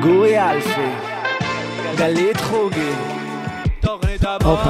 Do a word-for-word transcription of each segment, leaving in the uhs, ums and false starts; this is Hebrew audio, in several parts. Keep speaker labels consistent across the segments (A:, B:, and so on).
A: גורי אלפי, גלית חוגי.
B: אופה.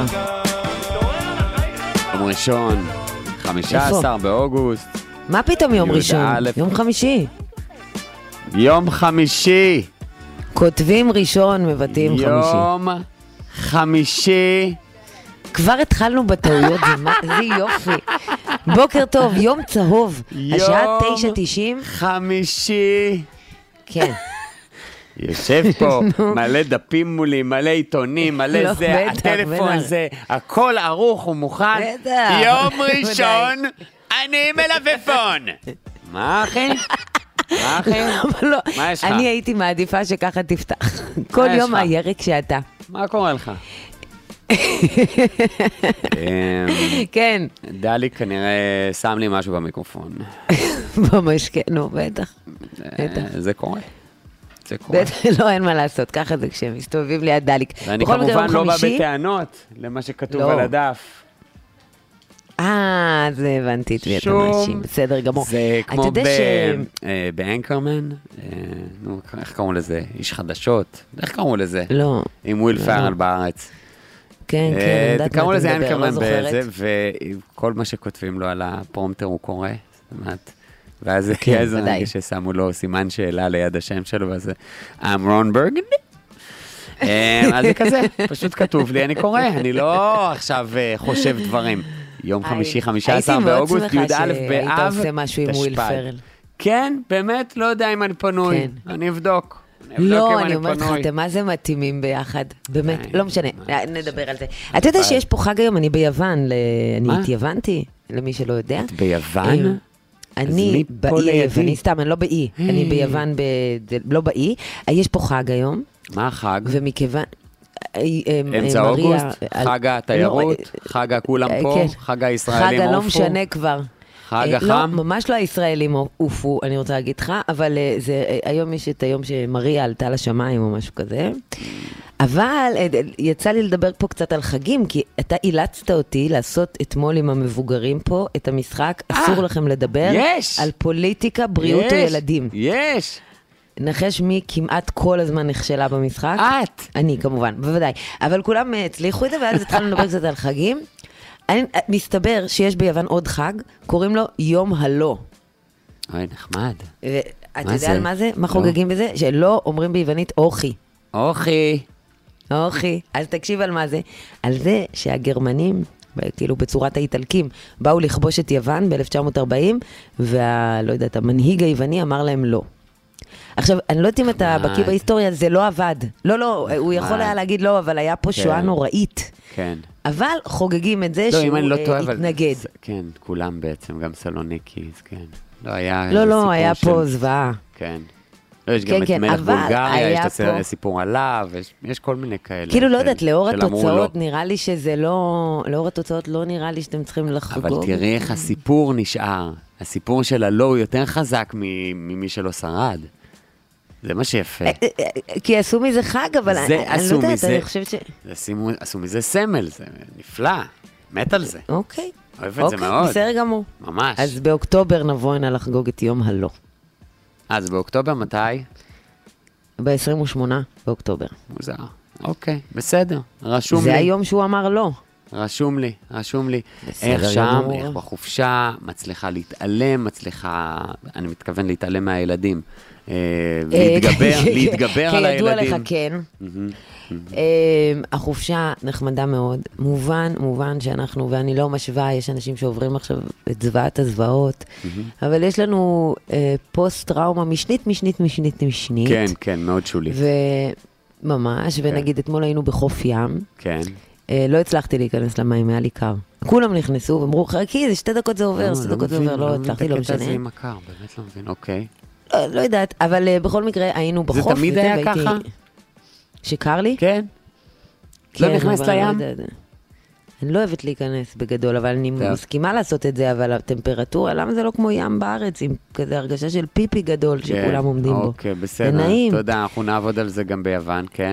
C: יום ראשון, חמישה עשר באוגוסט.
B: מה פתאום יום ראשון? יום חמישי.
C: יום חמישי.
B: כותבים ראשון, מבטאים חמישי.
C: יום חמישי.
B: כבר התחלנו בטעויות, זה יופי. בוקר טוב, יום צהוב, השעה תשע תשעים.
C: חמישי.
B: כן.
C: יושב פה, מלא דפים מולי, מלא עיתונים, מלא זה, הטלפון זה, הכל ערוך ומוכן. יום ראשון, אני מלפפון. מה אחי? מה אחי? מה יש לך?
B: אני הייתי מעדיפה שככה תפתח. כל יום הירק שאתה.
C: מה קורה לך?
B: כן.
C: דלי כנראה שם לי משהו במיקרופון.
B: במשקה, נו, בטח.
C: זה קורה. זה קורה.
B: לא, אין מה לעשות, ככה זה כשהם מסתובבים ליד דליק.
C: ואני כמובן לא בא בטענות למה שכתוב על הדף.
B: אה, זה הבנתי את ויית המאשים, בסדר גמור.
C: זה כמו באנקרמן, נו, איך קראו לזה? איש חדשות? איך קראו לזה?
B: לא.
C: עם וויל פארל בארץ.
B: כן, כן, יודעת
C: קראו
B: מה
C: לזה
B: אתה מדבר, לא
C: אנקרמן
B: זוכרת.
C: בזה, וכל מה שכותבים לו על הפרומטר הוא קורא, זאת אומרת, ואז איזה רגע ששמו לו סימן שאלה ליד השם שלו, ואז אמרון ברגנדי. אז זה כזה, פשוט כתוב לי, אני קורא, אני לא עכשיו חושב דברים. יום חמישי, חמישה עשר באוגוסט, י' א' באב,
B: היית עושה משהו עם וויל פרל.
C: כן, באמת, לא יודע אם אני פנוי, אני אבדוק.
B: לא, אני אומרת לך, אתם מה זה מתאימים ביחד? באמת, לא משנה, נדבר על זה. אתה יודע שיש פה חג היום, אני ביוון, אני התייוונתי, למי שלא יודע.
C: את ביוון?
B: אני באי היווני, סתם, אני לא באי, אני ביוון, לא באי. יש פה חג היום.
C: מה החג?
B: ומכיוון...
C: אמצע אוגוסט, חג התיירות, חג הכולם פה, חג הישראלים
B: חג
C: אופו.
B: לא משנה כבר.
C: חג החם?
B: לא, ממש לא הישראלים אופו, אני רוצה להגיד לך, אבל היום יש את היום שמריה עלתה לשמיים או משהו כזה. אבל יצא לי לדבר פה קצת על חגים, כי אתה אילצת אותי לעשות אתמול עם המבוגרים פה את המשחק, אסור לכם לדבר על פוליטיקה, בריאות או ילדים.
C: יש!
B: נחש מי כמעט כל הזמן נכשלה במשחק?
C: את!
B: אני כמובן, בוודאי. אבל כולם הצליחו את זה, ואז התחלנו לדבר קצת על חגים. אני, מסתבר שיש ביוון עוד חג, קוראים לו יום הלא.
C: אוי, נחמד.
B: אתה יודע על מה זה? מה חוגגים בזה? שלא אומרים ביוונית אוכי.
C: אוכי.
B: אוכי. אז תקשיב על מה זה. על זה שהגרמנים, כאילו בצורת האיטלקים, באו לכבוש את יוון ב-אלף תשע מאות ארבעים, והלא יודעת, המנהיג היווני אמר להם לא. עכשיו, אני לא יודעת אם אתה בקיא בהיסטוריה, זה לא עבד. לא, לא, הוא יכול היה להגיד לא, אבל היה פה שואה נוראית.
C: כן.
B: אבל חוגגים את זה שהוא התנגד.
C: כן, כולם בעצם, גם סלוניקיז, כן. לא, היה...
B: לא, לא, היה פה זוועה.
C: כן. יש גם את מלך בולגריה, יש את הסיפור עליו, יש כל מיני כאלה.
B: כאילו, לא יודעת, לאור התוצאות נראה לי שזה לא... לאור התוצאות לא נראה לי שאתם צריכים לחגוג.
C: אבל תראי איך הסיפור נשאר. הסיפור של הלא הוא יותר חזק ממי שלא שרד. זה מה שיפה.
B: כי עשו מזה חג, אבל אני לא יודעת, אני חושבת ש...
C: עשו מזה סמל, זה נפלא. מת על זה.
B: אוקיי.
C: אוהב את זה מאוד.
B: בסדר גמור.
C: ממש.
B: אז באוקטובר נבוא הנה לחגוג את יום הלא.
C: אז באוקטובר מתי?
B: ב-עשרים ושמונה באוקטובר.
C: מוזר. אוקיי, בסדר. רשום לי.
B: זה היום שהוא אמר לא. רשום
C: לי, רשום לי. איך שם, איך בחופשה, מצליחה להתעלם, מצליחה, אני מתכוון להתעלם מהילדים. להתגבר, להתגבר על הילדים.
B: כידוע לך, כן. החופשה נחמדה מאוד. מובן, מובן שאנחנו, ואני לא משווה, יש אנשים שעוברים עכשיו את זוועת הזוועות, אבל יש לנו פוסט-טראומה משנית, משנית, משנית, משנית.
C: כן, כן, מאוד שולי.
B: וממש, ונגיד אתמול היינו בחוף ים.
C: כן.
B: לא הצלחתי להיכנס למים, היה לי קר. כולם נכנסו ואמרו, חכי, זה שתי דקות זה עובר, שתי דקות זה עובר, לא הצלחתי, לא משנה.
C: זה עם הקר, באמת לא מבין, אוקיי.
B: לא יודעת, אבל בכל מקרה היינו בחוף.
C: זה תמיד היה ככה?
B: שקר לי?
C: כן. לא נכנס לים?
B: אני לא אוהבת להיכנס בגדול, אבל אני מסכימה לעשות את זה, אבל הטמפרטורה, למה זה לא כמו ים בארץ, עם כזה הרגשה של פיפי גדול שכולם עומדים בו?
C: אוקיי, בסדר. תודה, אנחנו נעבוד על זה גם ביוון, כן.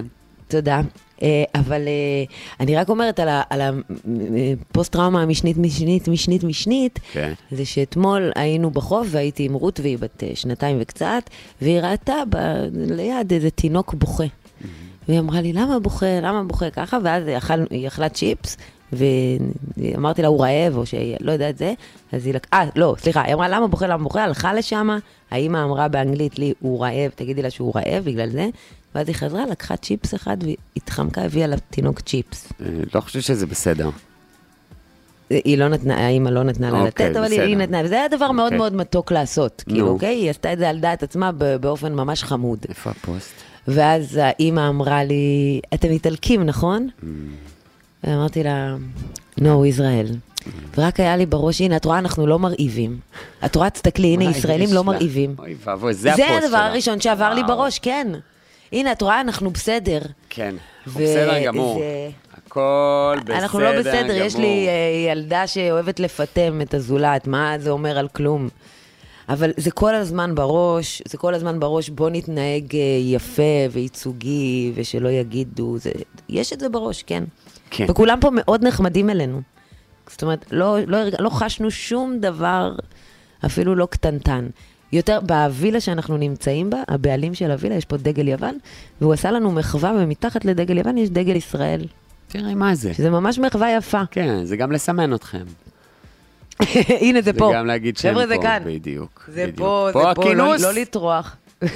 B: תודה. אבל אני רק אומרת על הפוסט-טראומה המשנית, משנית, משנית, משנית, זה שאתמול היינו בחוף והייתי עם רות והיא בת שנתיים וקצת, והיא ראתה ליד איזה תינוק בוכה. והיא אמרה לי, למה בוכה, למה בוכה ככה? ואז היא אכלה צ'יפס, ואמרתי לה, הוא רעב, או שלא יודע את זה, אז היא לקחה, אה, לא, סליחה, היא אמרה, למה בוכה, למה בוכה? הלכה לשם, האמא אמרה באנגלית לי, הוא רעב, תגידי לה שהוא רעב בגלל זה, ואז היא חזרה, לקחה צ'יפס אחד, והתחמקה, הביאה לתינוק צ'יפס.
C: לא חושב שזה בסדר.
B: היא לא נתנה, האמא לא נתנה לה לתת, אבל היא נתנה, וזה היה דבר מאוד מאוד מתוק לעשות, כאילו, אוקיי? היא עשתה את זה על דעת עצמה באופן ממש חמוד.
C: איפה הפוסט?
B: ואז האמא אמרה לי, אתם איטלקים, נכון? ואמרתי לה, no, ישראל. ורק היה לי בראש, הנה, את רואה, אנחנו לא מרעיבים. את רואה, תסתכלי, הנה, ישראלים לא מרעיבים.
C: אוי ואבוי, זה הפוסט שלה.
B: זה הדבר הראשון שעבר לי בראש, כן. הנה, את רואה, אנחנו בסדר.
C: כן, אנחנו בסדר גמור. הכל בסדר גמור.
B: אנחנו לא בסדר, יש לי ילדה שאוהבת לפתם את הזולת, מה זה אומר על כלום. אבל זה כל הזמן בראש, זה כל הזמן בראש, בוא נתנהג יפה וייצוגי, ושלא יגידו, זה, יש את זה בראש, כן.
C: כן.
B: וכולם פה מאוד נחמדים אלינו. זאת אומרת, לא, לא, לא חשנו שום דבר, אפילו לא קטנטן. יותר, בווילה שאנחנו נמצאים בה, הבעלים של הווילה, יש פה דגל יוון, והוא עשה לנו מחווה, ומתחת לדגל יוון יש דגל ישראל.
C: תראי מה זה.
B: שזה ממש מחווה יפה.
C: כן, זה גם לסמן אתכם.
B: הנה, זה פה.
C: זה גם להגיד שם פה,
B: כאן.
C: בדיוק.
B: זה
C: בדיוק.
B: פה,
C: פה
B: זה פה,
C: הכינוס.
B: לא, לא לטרוח.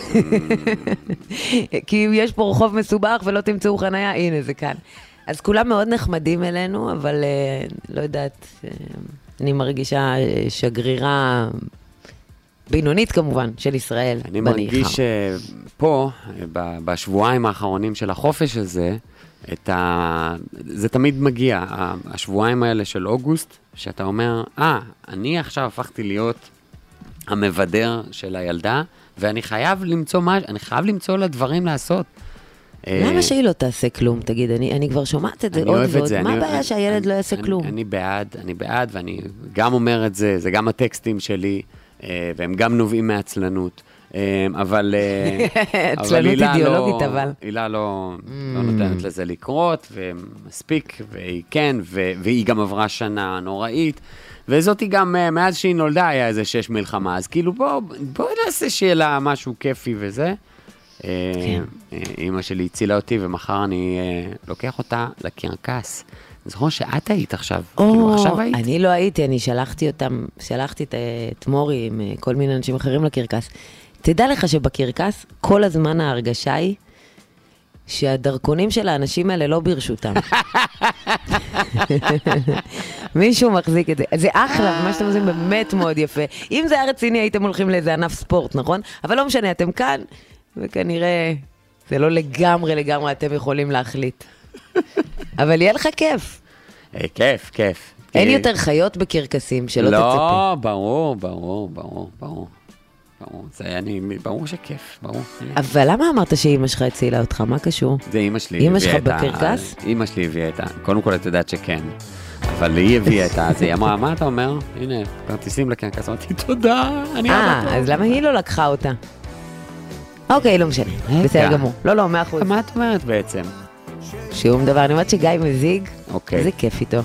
B: כי יש פה רחוב מסובך ולא תמצאו חנייה, הנה, זה כאן. אז כולם מאוד נחמדים אלינו, אבל לא יודעת, אני מרגישה שגרירה בינונית כמובן, של ישראל.
C: אני מרגיש פה, בשבועיים האחרונים של החופש הזה, את ה... זה תמיד מגיע, השבועיים האלה של אוגוסט, שאתה אומר, אה, אני עכשיו הפכתי להיות המבדר של הילדה, ואני חייב למצוא מה, אני חייב למצוא לה דברים לעשות.
B: למה שהיא לא תעשה כלום, תגיד? אני, אני כבר שומעת את זה עוד ועוד. מה הבעיה שהילד לא יעשה כלום?
C: אני, אני בעד, אני בעד, ואני גם אומר את זה, זה גם הטקסטים שלי, והם גם נובעים מעצלנות. אבל...
B: עצלנות אידיאולוגית, אבל.
C: הילה לא נותנת לזה לקרות, ומספיק, והיא כן, והיא גם עברה שנה נוראית, וזאת היא גם, מאז שהיא נולדה, היה איזה שש מלחמה, אז כאילו בואו נעשה שיהיה לה משהו כיפי וזה. אמא שלי הצילה אותי, ומחר אני לוקח אותה לקרקס. אני זוכר שאת היית עכשיו, כאילו עכשיו היית.
B: אני לא הייתי, אני שלחתי אותם, שלחתי את מורי עם כל מיני אנשים אחרים לקרקס. תדע לך שבקרקס כל הזמן ההרגשה היא שהדרכונים של האנשים האלה לא ברשותם. מישהו מחזיק את זה. זה אחלה, מה שאתם עושים באמת מאוד יפה. אם זה היה רציני הייתם הולכים לאיזה ענף ספורט, נכון? אבל לא משנה, אתם כאן, וכנראה זה לא לגמרי לגמרי אתם יכולים להחליט. אבל יהיה לך כיף.
C: כיף, כיף.
B: אין יותר חיות בקרקסים, שלא תצפה.
C: לא, ברור, ברור, ברור, ברור. ברור, זה אני, ברור שכיף, ברור.
B: אבל למה אמרת שאמא שלך הצילה אותך? מה קשור?
C: זה אמא שלי.
B: אמא שלך בקרקס?
C: אמא שלי הביאה את ה... קודם כל את יודעת שכן. אבל היא הביאה את ה... אז היא אמרה, מה אתה אומר? הנה, כרטיסים לקרקס. אמרתי, תודה, אני אבא טוב.
B: אה, אז למה היא לא לקחה אותה? אוקיי, לא משנה. בסדר גמור. לא, לא, מאה אחוז.
C: מה את אומרת בעצם?
B: שום דבר. אני אומרת שגיא מזיג,
C: אוקיי.
B: זה כיף איתו.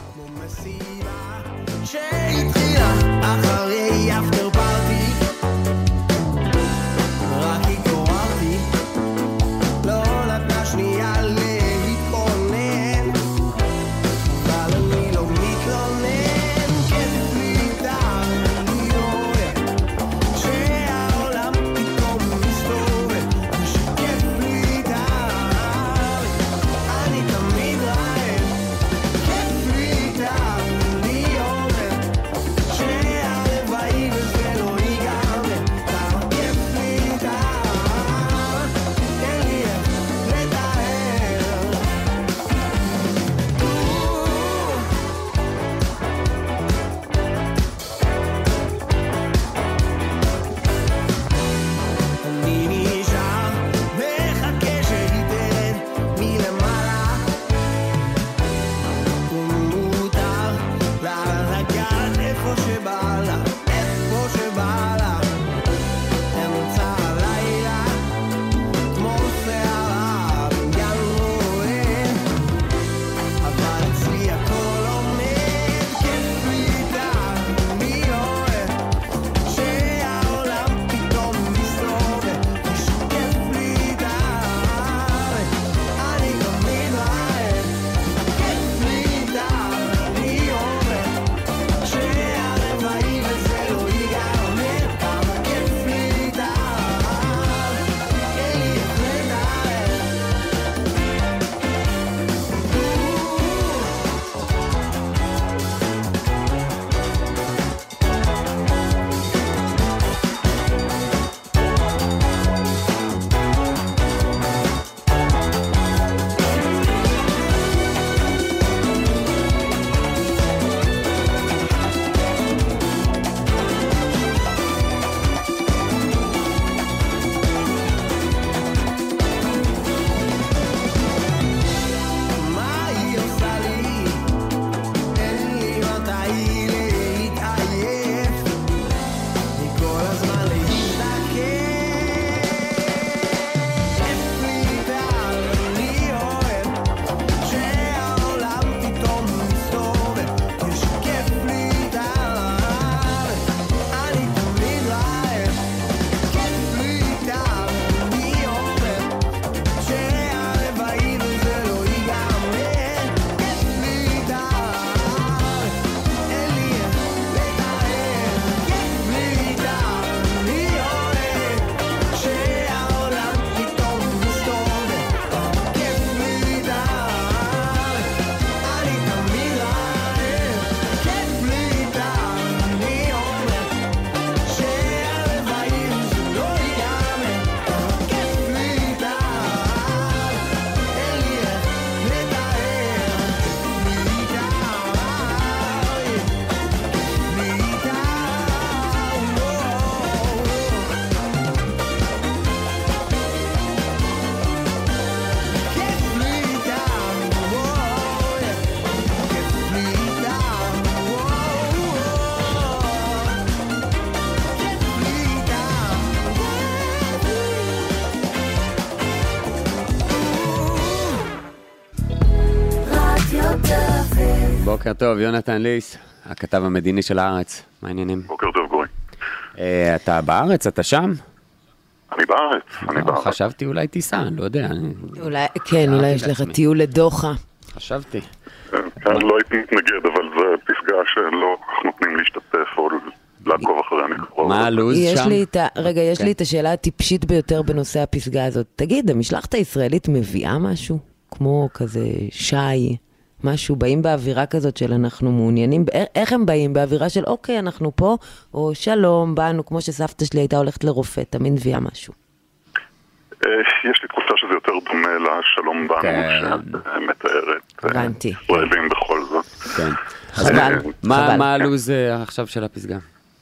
C: בוקר טוב, יונתן ליס, הכתב המדיני של הארץ. מה העניינים?
D: בוקר טוב, גורי.
C: אתה בארץ? אתה שם?
D: אני בארץ, אני בארץ.
C: חשבתי אולי טיסה, אני לא יודע.
B: כן, אולי יש לך טיול לדוחה.
C: חשבתי.
D: לא הייתי מתנגד, אבל זה פסגה שלא נותנים להשתתף או לעקוב אחרי המקרוב.
C: מה הלו"ז שם?
B: רגע, יש לי את השאלה הטיפשית ביותר בנושא הפסגה הזאת. תגיד, המשלחת הישראלית מביאה משהו? כמו כזה שי, משהו, באים באווירה כזאת של אנחנו מעוניינים, איך הם באים? באווירה של אוקיי, אנחנו פה, או שלום, באנו, כמו שסבתא שלי הייתה הולכת לרופא, תמיד מביאה משהו.
D: יש לי תחושה שזה יותר דומה לשלום באנו, שאת מתארת.
B: הבנתי.
D: ישראלים בכל זאת.
C: כן.
B: חבל.
C: מה הלו"ז עכשיו של הפסגה?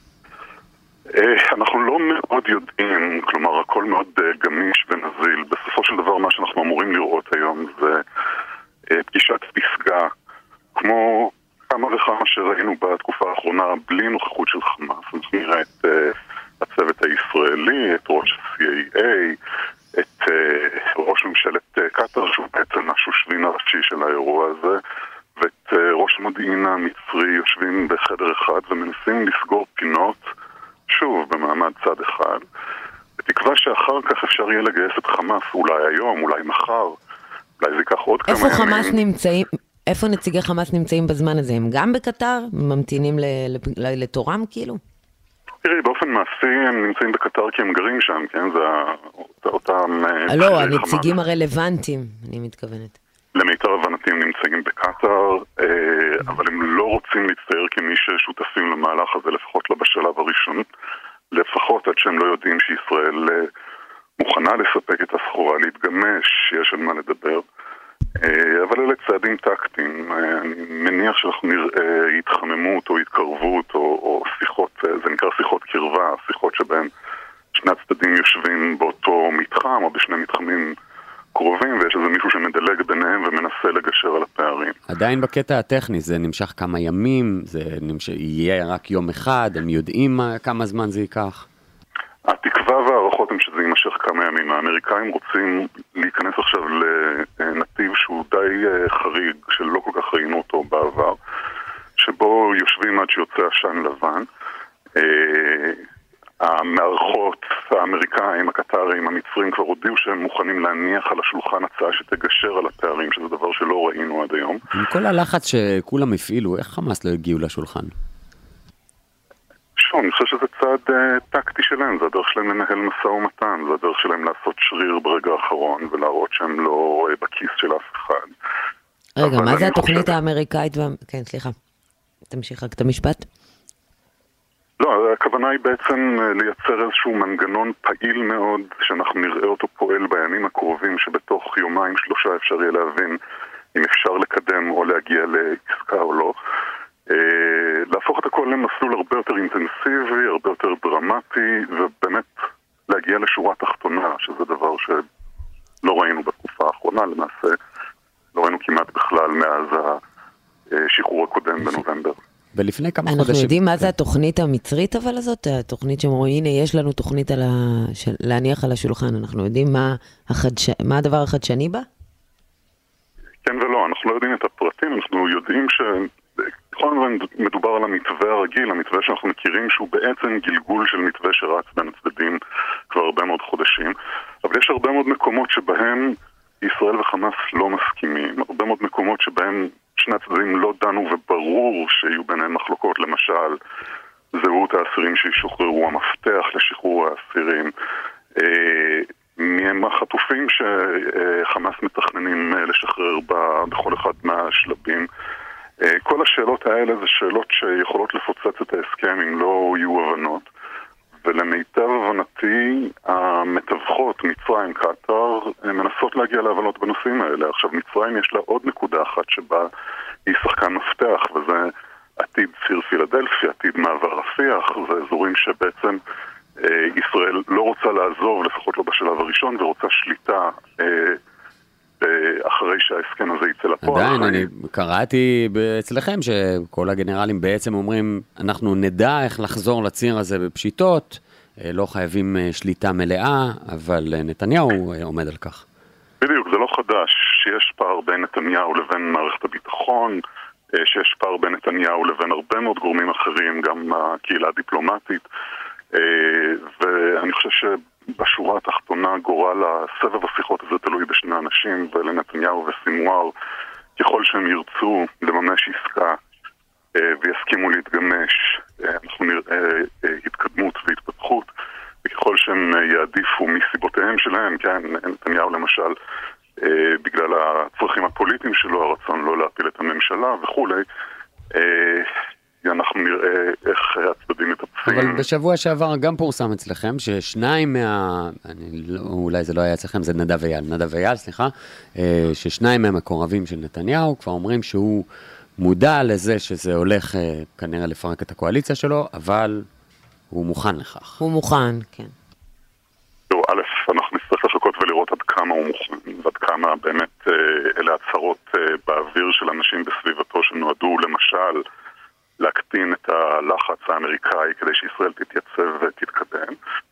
D: אנחנו לא מאוד יודעים, כלומר הכל מאוד גמיש ונזיל. בסופו של דבר מה שאנחנו אמורים לראות היום זה פגישת פסגה, כמו כמה וכמה שראינו בתקופה האחרונה, בלי נוכחות של חמאס. אנחנו נראה את הצוות הישראלי, את ראש ה-סי איי איי, את ראש ממשלת קטר, שהוא בעצם השושבין הראשי של האירוע הזה, ואת ראש המודיעין המצרי יושבים בחדר אחד ומנסים לסגור פינות, שוב, במעמד צד אחד, בתקווה שאחר כך אפשר יהיה לגייס את חמאס, אולי היום, אולי מחר, אולי זה ייקח עוד כמה ימים.
B: איפה חמאס נמצאים, איפה נציגי חמאס נמצאים בזמן הזה? הם גם בקטר? ממתינים לתורם כאילו?
D: תראי, באופן מעשי הם נמצאים בקטר כי הם גרים שם, כן? זה אותם...
B: לא, הנציגים הרלוונטיים, אני מתכוונת.
D: למיטב הבנתי הם נמצאים בקטר, אבל הם לא רוצים להצטייר כמי ששותפים למהלך הזה, לפחות לא בשלב הראשון, לפחות עד שהם לא יודעים שישראל מוכנה לספק את הסחורה, להתגמש, שיש על מה לדבר. אבל אלה צעדים טקטיים. אני מניח שאנחנו נראה התחממות או התקרבות או, או שיחות, זה נקרא שיחות קרבה, שיחות שבהן שני הצדדים יושבים באותו מתחם או בשני מתחמים קרובים, ויש איזה מישהו שמדלג ביניהם ומנסה לגשר על הפערים.
C: עדיין בקטע הטכני, זה נמשך כמה ימים, זה נמשך, יהיה רק יום אחד, הם יודעים כמה זמן זה ייקח?
D: התקווה והערכות הם שזה יימשך כמה ימים. האמריקאים רוצים להיכנס עכשיו לנתיב שהוא די חריג, שלא כל כך ראינו אותו בעבר, שבו יושבים עד שיוצא עשן לבן. המערכות, האמריקאים, הקטרים, המצרים כבר הודיעו שהם מוכנים להניח על השולחן הצעה שתגשר על הפערים, שזה דבר שלא ראינו עד היום.
C: עם כל הלחץ שכולם הפעילו, איך חמאס לא הגיעו לשולחן?
D: שוב, אני חושב שזה צעד uh, טקטי שלהם, זה הדרך שלהם לנהל משא ומתן, זה הדרך שלהם לעשות שריר ברגע האחרון ולהראות שהם לא uh, בכיס של אף אחד.
B: רגע, מה זה התוכנית חושב... האמריקאית? וה... כן, סליחה. תמשיך רק את המשפט.
D: לא, הכוונה היא בעצם לייצר איזשהו מנגנון פעיל מאוד, שאנחנו נראה אותו פועל בימים הקרובים, שבתוך יומיים שלושה אפשר יהיה להבין אם אפשר לקדם או להגיע לעסקה או לא. להפוך את הכל למסלול הרבה יותר אינטנסיבי, הרבה יותר דרמטי, ובאמת להגיע לשורה תחתונה, שזה דבר שלא ראינו בתקופה האחרונה, למעשה לא ראינו כמעט בכלל מאז השחרור הקודם בנובמבר.
C: ולפני כמה
B: אנחנו
C: חודשים...
B: יודעים מה זה התוכנית המצרית אבל הזאת? התוכנית שאומרים, הנה יש לנו תוכנית על ה... של... להניח על השולחן, אנחנו יודעים מה, החדש... מה הדבר החדשני בה?
D: כן ולא, אנחנו לא יודעים את הפרטים, אנחנו יודעים ש... בכל זאת מדובר על המתווה הרגיל, המתווה שאנחנו מכירים שהוא בעצם גלגול של מתווה שרץ בין הצדדים כבר הרבה מאוד חודשים, אבל יש הרבה מאוד מקומות שבהם ישראל וחמאס לא מסכימים, הרבה מאוד מקומות שבהם שני הצדדים לא דנו וברור שיהיו ביניהם מחלוקות, למשל זהות האסירים שישוחררו, המפתח לשחרור האסירים, מהם החטופים שחמאס מתכננים לשחרר בכל אחד מהשלבים. כל השאלות האלה זה שאלות שיכולות לפוצץ את ההסכם אם לא יהיו הבנות, ולמיטב הבנתי המתווכות מצרים, קטר, מנסות להגיע להבנות בנושאים האלה. עכשיו מצרים יש לה עוד נקודה אחת שבה היא שחקן מפתח, וזה עתיד ציר פילדלפי, עתיד מעבר רפיח, זה אזורים שבעצם אה, ישראל לא רוצה לעזוב, לפחות לא בשלב הראשון, ורוצה שליטה אה, אחרי שההסכם הזה יצא לפועל.
C: עדיין, אני קראתי אצלכם שכל הגנרלים בעצם אומרים, אנחנו נדע איך לחזור לציר הזה בפשיטות, לא חייבים שליטה מלאה, אבל נתניהו עומד על כך.
D: בדיוק, זה לא חדש, שיש פער בין נתניהו לבין מערכת הביטחון, שיש פער בין נתניהו לבין הרבה מאוד גורמים אחרים, גם הקהילה הדיפלומטית, ואני חושב שבשורה התחתונה גורל הסבב השיחות הזה תלוי בשני אנשים, ולנתניהו וסינואר, ככל שהם ירצו לממש עסקה ויסכימו להתגמש, אנחנו נראה התקדמות והתפתחות, וככל שהם יעדיפו מסיבותיהם שלהם, כן, נתניהו למשל, בגלל הצרכים הפוליטיים שלו, הרצון לא להפיל את הממשלה וכולי, אנחנו נראה איך הצדדים מטפסים.
C: אבל בשבוע שעבר גם פורסם אצלכם, ששניים מה... אני, אולי זה לא היה אצלכם, זה נדב אייל, נדב אייל, סליחה, ששניים מהמקורבים של נתניהו כבר אומרים שהוא מודע לזה שזה הולך כנראה לפרק את הקואליציה שלו, אבל הוא מוכן לכך.
B: הוא מוכן, כן.
D: תראו, א', אנחנו נצטרך לחכות ולראות עד כמה הוא מוכן, ועד כמה באמת אלה הצהרות באוויר של אנשים בסביבתו שנועדו למשל להקטין את הלחץ האמריקאי כדי שישראל תתייצב ותתקדם.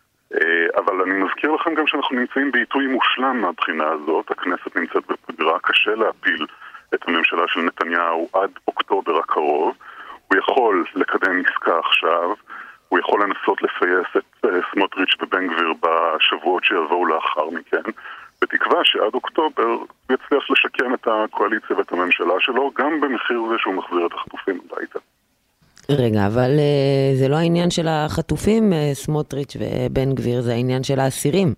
D: אבל אני מזכיר לכם גם שאנחנו נמצאים בעיתוי מושלם מהבחינה הזאת. הכנסת נמצאת בפגרה, קשה להפיל את הממשלה של נתניהו עד אוקטובר הקרוב. הוא יכול לקדם עסקה עכשיו, הוא יכול לנסות לפייס את סמוטריץ' ובן גביר בשבועות שיבואו לאחר מכן, בתקווה שעד אוקטובר הוא יצליח לשקם את הקואליציה ואת הממשלה שלו, גם במחיר זה שהוא מחזיר את החטופים הביתה.
B: רגע, אבל uh, זה לא העניין של החטופים, uh, סמוטריץ' ובן גביר, זה העניין של האסירים.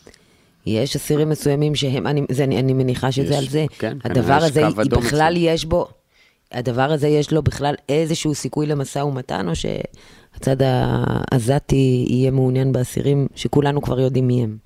B: יש אסירים מסוימים שהם, אני, זה, אני, אני מניחה שזה
C: יש,
B: על זה.
C: כן,
B: הדבר הזה, בכלל
C: מצל.
B: יש בו, הדבר הזה יש לו בכלל איזשהו סיכוי למשא ומתן, או שהצד העזתי יהיה מעוניין באסירים, שכולנו כבר יודעים מי הם?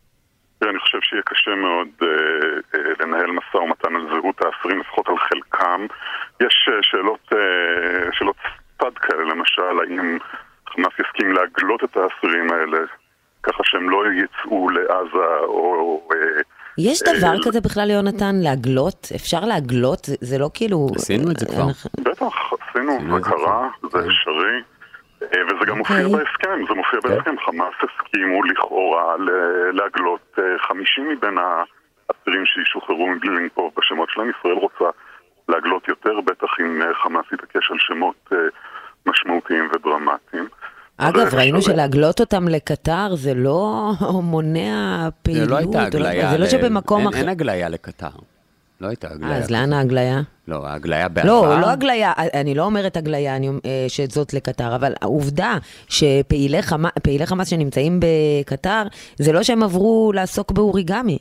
D: אני חושב שיהיה קשה מאוד uh, uh, לנהל משא ומתן על זהות האסירים, לפחות על חלקם. יש uh, שאלות, uh, שאלות צד כאלה, למשל, האם חמאס יסכים להגלות את האסירים האלה, ככה שהם לא יצאו לעזה, או... Uh,
B: יש דבר uh, כזה בכלל, יונתן, להגלות? אפשר להגלות? זה, זה לא כאילו...
C: עשינו את זה כבר.
D: אנחנו... בטח, עשינו, זה קרה, זה אפשרי. וזה גם מופיע בהסכם, זה מופיע בהסכם. חמאס הסכימו לכאורה להגלות חמישים מבין האסירים שישוחררו מבלי לנקוב בשמות שלהם. ישראל רוצה להגלות יותר, בטח אם חמאס יתעקש על שמות משמעותיים ודרמטיים.
B: אגב, ראינו שלהגלות אותם לקטר זה לא מונע פעילות.
C: זה לא הייתה הגליה.
B: זה לא שבמקום אחר.
C: אין הגליה לקטר. לא הייתה הגליה.
B: אז לאן ההגליה?
C: לא, ההגליה בעבר.
B: לא, לא הגליה, אני לא אומרת הגליה שזאת לקטר, אבל העובדה שפעילי חמאס, פעילי חמאס שנמצאים בקטר, זה לא שהם עברו לעסוק באוריגמי.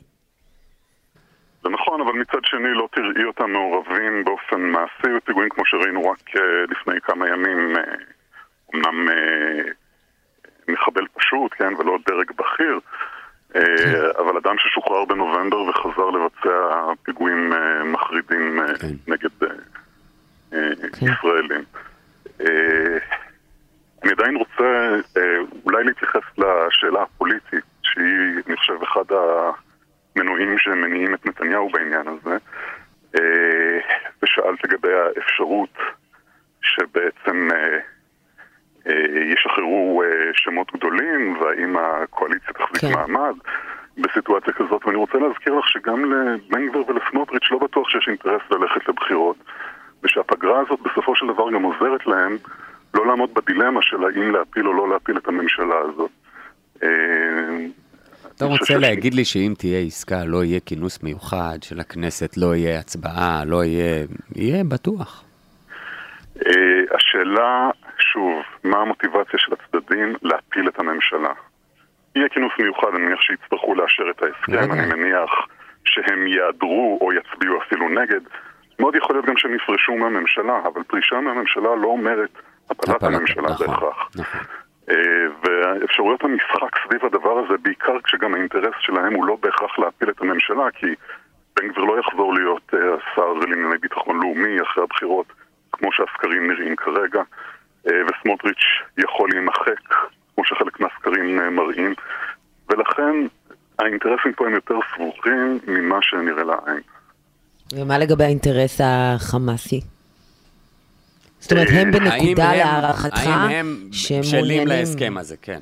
D: זה נכון, אבל מצד שני לא תראי אותם מעורבים באופן מעשי, ופיגועים כמו שראינו רק לפני כמה ימים, אמנם מחבל פשוט, כן, ולא דרג בכיר, אבל אדם ששוחרר בנובמבר וחזר לבצע פיגועים מחרידים נגד ישראלים. אני עדיין רוצה אולי להתייחס לשאלה הפוליטית, שהיא, אני חושב, אחד המנועים שמניעים את נתניהו בעניין הזה, ושאלת לגבי האפשרות שבעצם ישחררו שמות גדולים, והאם הקואליציה תחזיק מעמד בסיטואציה כזאת. ואני רוצה להזכיר לך שגם לבן גביר ולסמוטריץ' לא בטוח שיש אינטרס ללכת לבחירות, ושהפגרה הזאת בסופו של דבר גם עוזרת להם לא לעמוד בדילמה של האם להפיל או לא להפיל את הממשלה הזאת.
C: אתה רוצה להגיד לי שאם תהיה עסקה, לא יהיה כינוס מיוחד של הכנסת, לא יהיה הצבעה, לא יהיה... יהיה בטוח.
D: השאלה, שוב, מה המוטיבציה של הצדדים להפיל את הממשלה? יהיה כינוס מיוחד, אני מניח שיצטרכו לאשר את ההסכם, אני מניח שהם יעדרו או יצביעו אפילו נגד. מאוד יכול להיות גם שהם יפרשו מהממשלה, אבל פרישה מהממשלה לא אומרת הפלת הממשלה בהכרח. ואפשרויות המשחק סביב הדבר הזה, בעיקר כשגם האינטרס שלהם הוא לא בהכרח להפיל את הממשלה, כי בן גביר לא יחזור להיות שר לענייני ביטחון לאומי אחרי הבחירות, כמו שהסקרים נראים כרגע, וסמוטריץ' יכול להימחק, כמו שחלק מהסקרים מראים, ולכן האינטרסים פה הם יותר סבוכים ממה שנראה לעין.
B: ומה לגבי האינטרס החמאסי? זאת אומרת, הם בנקודה להערכתך
C: האם הם בשלים להסכם הזה, כן.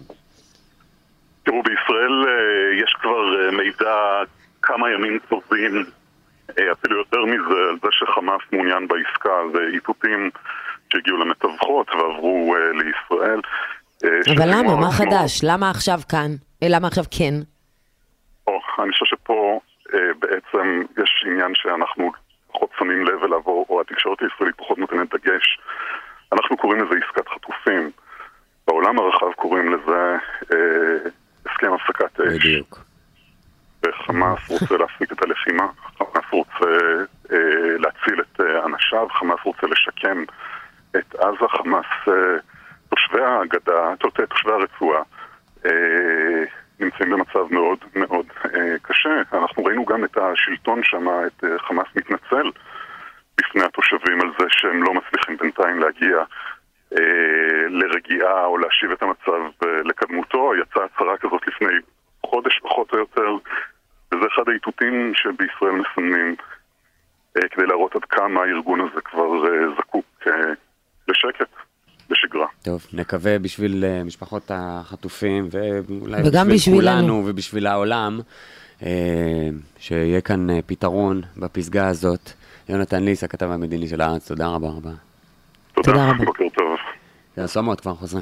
D: תראו, בישראל יש כבר מידע כמה ימים טובים אפילו יותר מזה, על זה שחמאס מעוניין בעסקה, זה איתותים שהגיעו למתווכות ועברו לישראל.
B: אבל למה? מה חדש? למה עכשיו כאן? למה עכשיו כן?
D: אני חושב שפה בעצם יש עניין שאנחנו פחות שמים לב אליו, או התקשורת הישראלית פחות נותנת דגש. אנחנו קוראים לזה עסקת חטופים. בעולם הרחב קוראים לזה הסכם הפסקת אש.
C: בדיוק.
D: וחמאס רוצה להפסיק את הלחימה, חמאס רוצה להציל את אנשיו, חמאס רוצה לשקם את עזה, חמאס, תושבי הגדה, תושבי הרצועה, נמצאים במצב מאוד מאוד קשה. אנחנו ראינו גם את השלטון שם, את חמאס מתנצל בפני התושבים על זה שהם לא מצליחים בינתיים להגיע לרגיעה או להשיב את המצב לקדמותו. יצאה הצהרה כזאת לפני חודש פחות או יותר, וזה אחד האיתותים שבישראל מסמנים כדי להראות עד כמה הארגון הזה כבר זקוק לשקט, לשגרה.
C: טוב, נקווה בשביל משפחות החטופים, ואולי
B: וגם
C: בשביל
B: בשבילנו.
C: כולנו ובשביל העולם, שיהיה כאן פתרון בפסגה הזאת. יונתן ליס, הכתב המדיני של הארץ, תודה רבה רבה.
D: תודה,
B: תודה רבה.
D: בוקר טוב.
C: סומות, כבר חוזרים.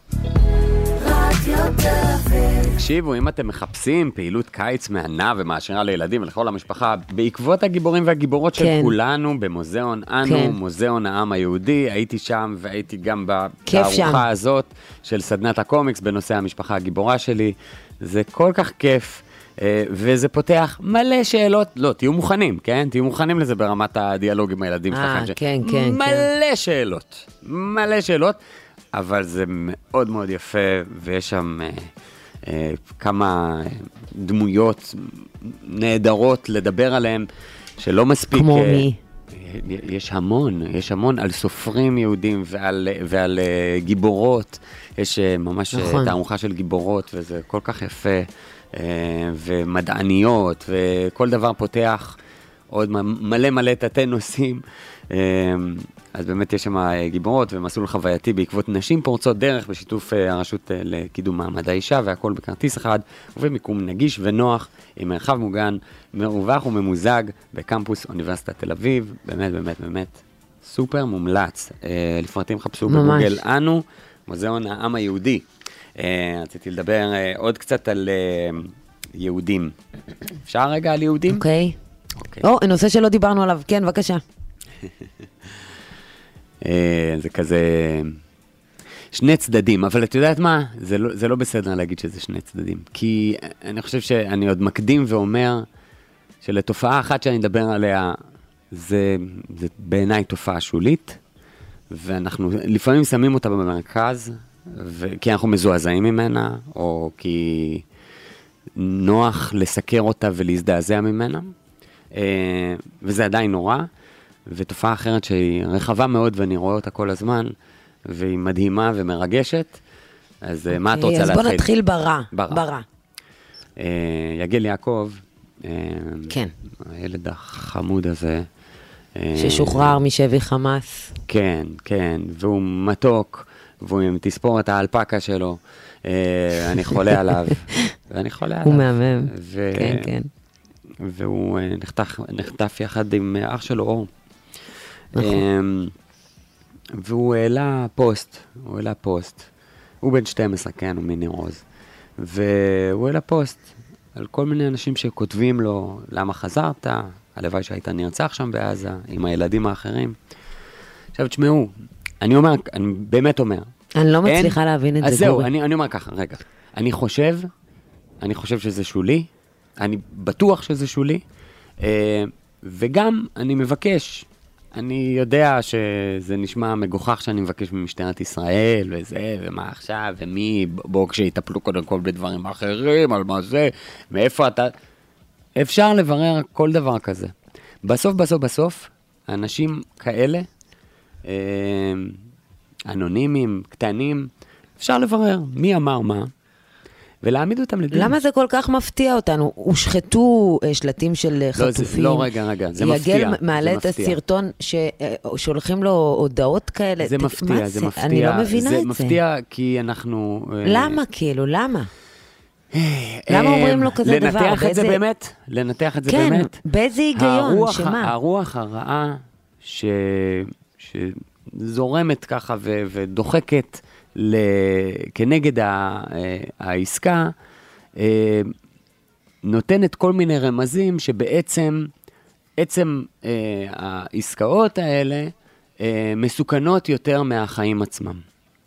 C: תקשיבו, אם אתם מחפשים פעילות קיץ מהנה ומעשירה לילדים ולכל המשפחה, בעקבות הגיבורים והגיבורות של
B: כן.
C: כולנו במוזיאון אנו,
B: כן.
C: מוזיאון העם היהודי, הייתי שם והייתי גם
B: כיף שם.
C: בתערוכה הזאת של סדנת הקומיקס בנושא המשפחה הגיבורה שלי. זה כל כך כיף, אה, וזה פותח מלא שאלות, לא, תהיו מוכנים, כן? תהיו מוכנים לזה ברמת הדיאלוג עם הילדים
B: אה,
C: שלכם.
B: כן, כן,
C: מלא שאלות, מלא שאלות. אבל זה מאוד מאוד יפה, ויש שם אה, אה, כמה דמויות נהדרות לדבר עליהן, שלא מספיק...
B: כמו
C: אה,
B: מי?
C: יש המון, יש המון על סופרים יהודים ועל, ועל אה, גיבורות, יש אה, ממש
B: נכון.
C: אה, תערוכה של גיבורות, וזה כל כך יפה, אה, ומדעניות, וכל דבר פותח עוד מלא מלא תתי נושאים, אז באמת יש שם גיבורות ומסלול חווייתי בעקבות נשים פורצות דרך בשיתוף הרשות לקידום מעמד האישה, והכל בכרטיס אחד ובמיקום נגיש ונוח עם מרחב מוגן, מרווח וממוזג בקמפוס אוניברסיטת תל אביב. באמת באמת באמת סופר מומלץ. לפרטים חפשו בגוגל אנו, מוזיאון העם היהודי. רציתי לדבר עוד קצת על יהודים. אפשר רגע על יהודים?
B: אוקיי. או, נושא שלא דיברנו עליו, כן, בבקשה.
C: זה כזה שני צדדים, אבל את יודעת מה? זה לא, זה לא בסדר להגיד שזה שני צדדים, כי אני חושב שאני עוד מקדים ואומר שלתופעה אחת שאני מדבר עליה, זה, זה בעיניי תופעה שולית, ואנחנו לפעמים שמים אותה במרכז, ו- כי אנחנו מזועזעים ממנה, או כי נוח לסקר אותה ולהזדעזע ממנה, וזה עדיין נורא, ותופעה אחרת שהיא רחבה מאוד ואני רואה אותה כל הזמן, והיא מדהימה ומרגשת. אז okay, מה את רוצה להתחיל?
B: אז בוא נתחיל ברע.
C: ברע.
B: ברע.
C: יגל יעקב,
B: כן.
C: הילד החמוד הזה.
B: ששוחרר משבי חמאס.
C: כן, כן, והוא מתוק, והוא עם תספורת האלפקה שלו. אני חולה עליו. ואני חולה עליו.
B: הוא מהמם. ו... כן, כן.
C: והוא נחתך, נחטף יחד עם אח שלו אור.
B: נכון.
C: והוא העלה פוסט, הוא העלה פוסט. הוא בן שתים עשרה, כן, הוא מיני רוז. והוא העלה פוסט על כל מיני אנשים שכותבים לו, למה חזרת? הלוואי שהיית נרצח שם בעזה, עם הילדים האחרים. עכשיו, תשמעו, אני אומר, אני באמת אומר.
B: אני לא מצליחה אין, להבין את זה.
C: אז זהו, אני, אני אומר ככה, רגע. אני חושב, אני חושב שזה שולי, אני בטוח שזה שולי, וגם אני מבקש, אני יודע שזה נשמע מגוחך שאני מבקש ממשטרת ישראל, וזה, ומה עכשיו, ומי, בואו כשיטפלו קודם כל בדברים אחרים, על מה זה, מאיפה אתה... אפשר לברר כל דבר כזה. בסוף, בסוף, בסוף, אנשים כאלה, אנונימיים, קטנים, אפשר לברר מי אמר מה, ולהעמיד אותם לדין.
B: למה זה כל כך מפתיע אותנו? הושחתו שלטים של חטופים.
C: לא, רגע, רגע, זה מפתיע.
B: יגל מעלה את הסרטון ששולחים לו הודעות כאלה.
C: זה מפתיע, זה מפתיע.
B: אני לא מבינה את זה.
C: זה מפתיע כי אנחנו...
B: למה כאילו? למה? למה אומרים לו כזה דבר?
C: לנתח את זה באמת? לנתח את זה באמת?
B: כן, באיזה היגיון, שמה?
C: הרוח הרעה שזורמת ככה ודוחקת כנגד העסקה, נותנת כל מיני רמזים שבעצם עצם העסקאות האלה מסוכנות יותר מהחיים עצמם.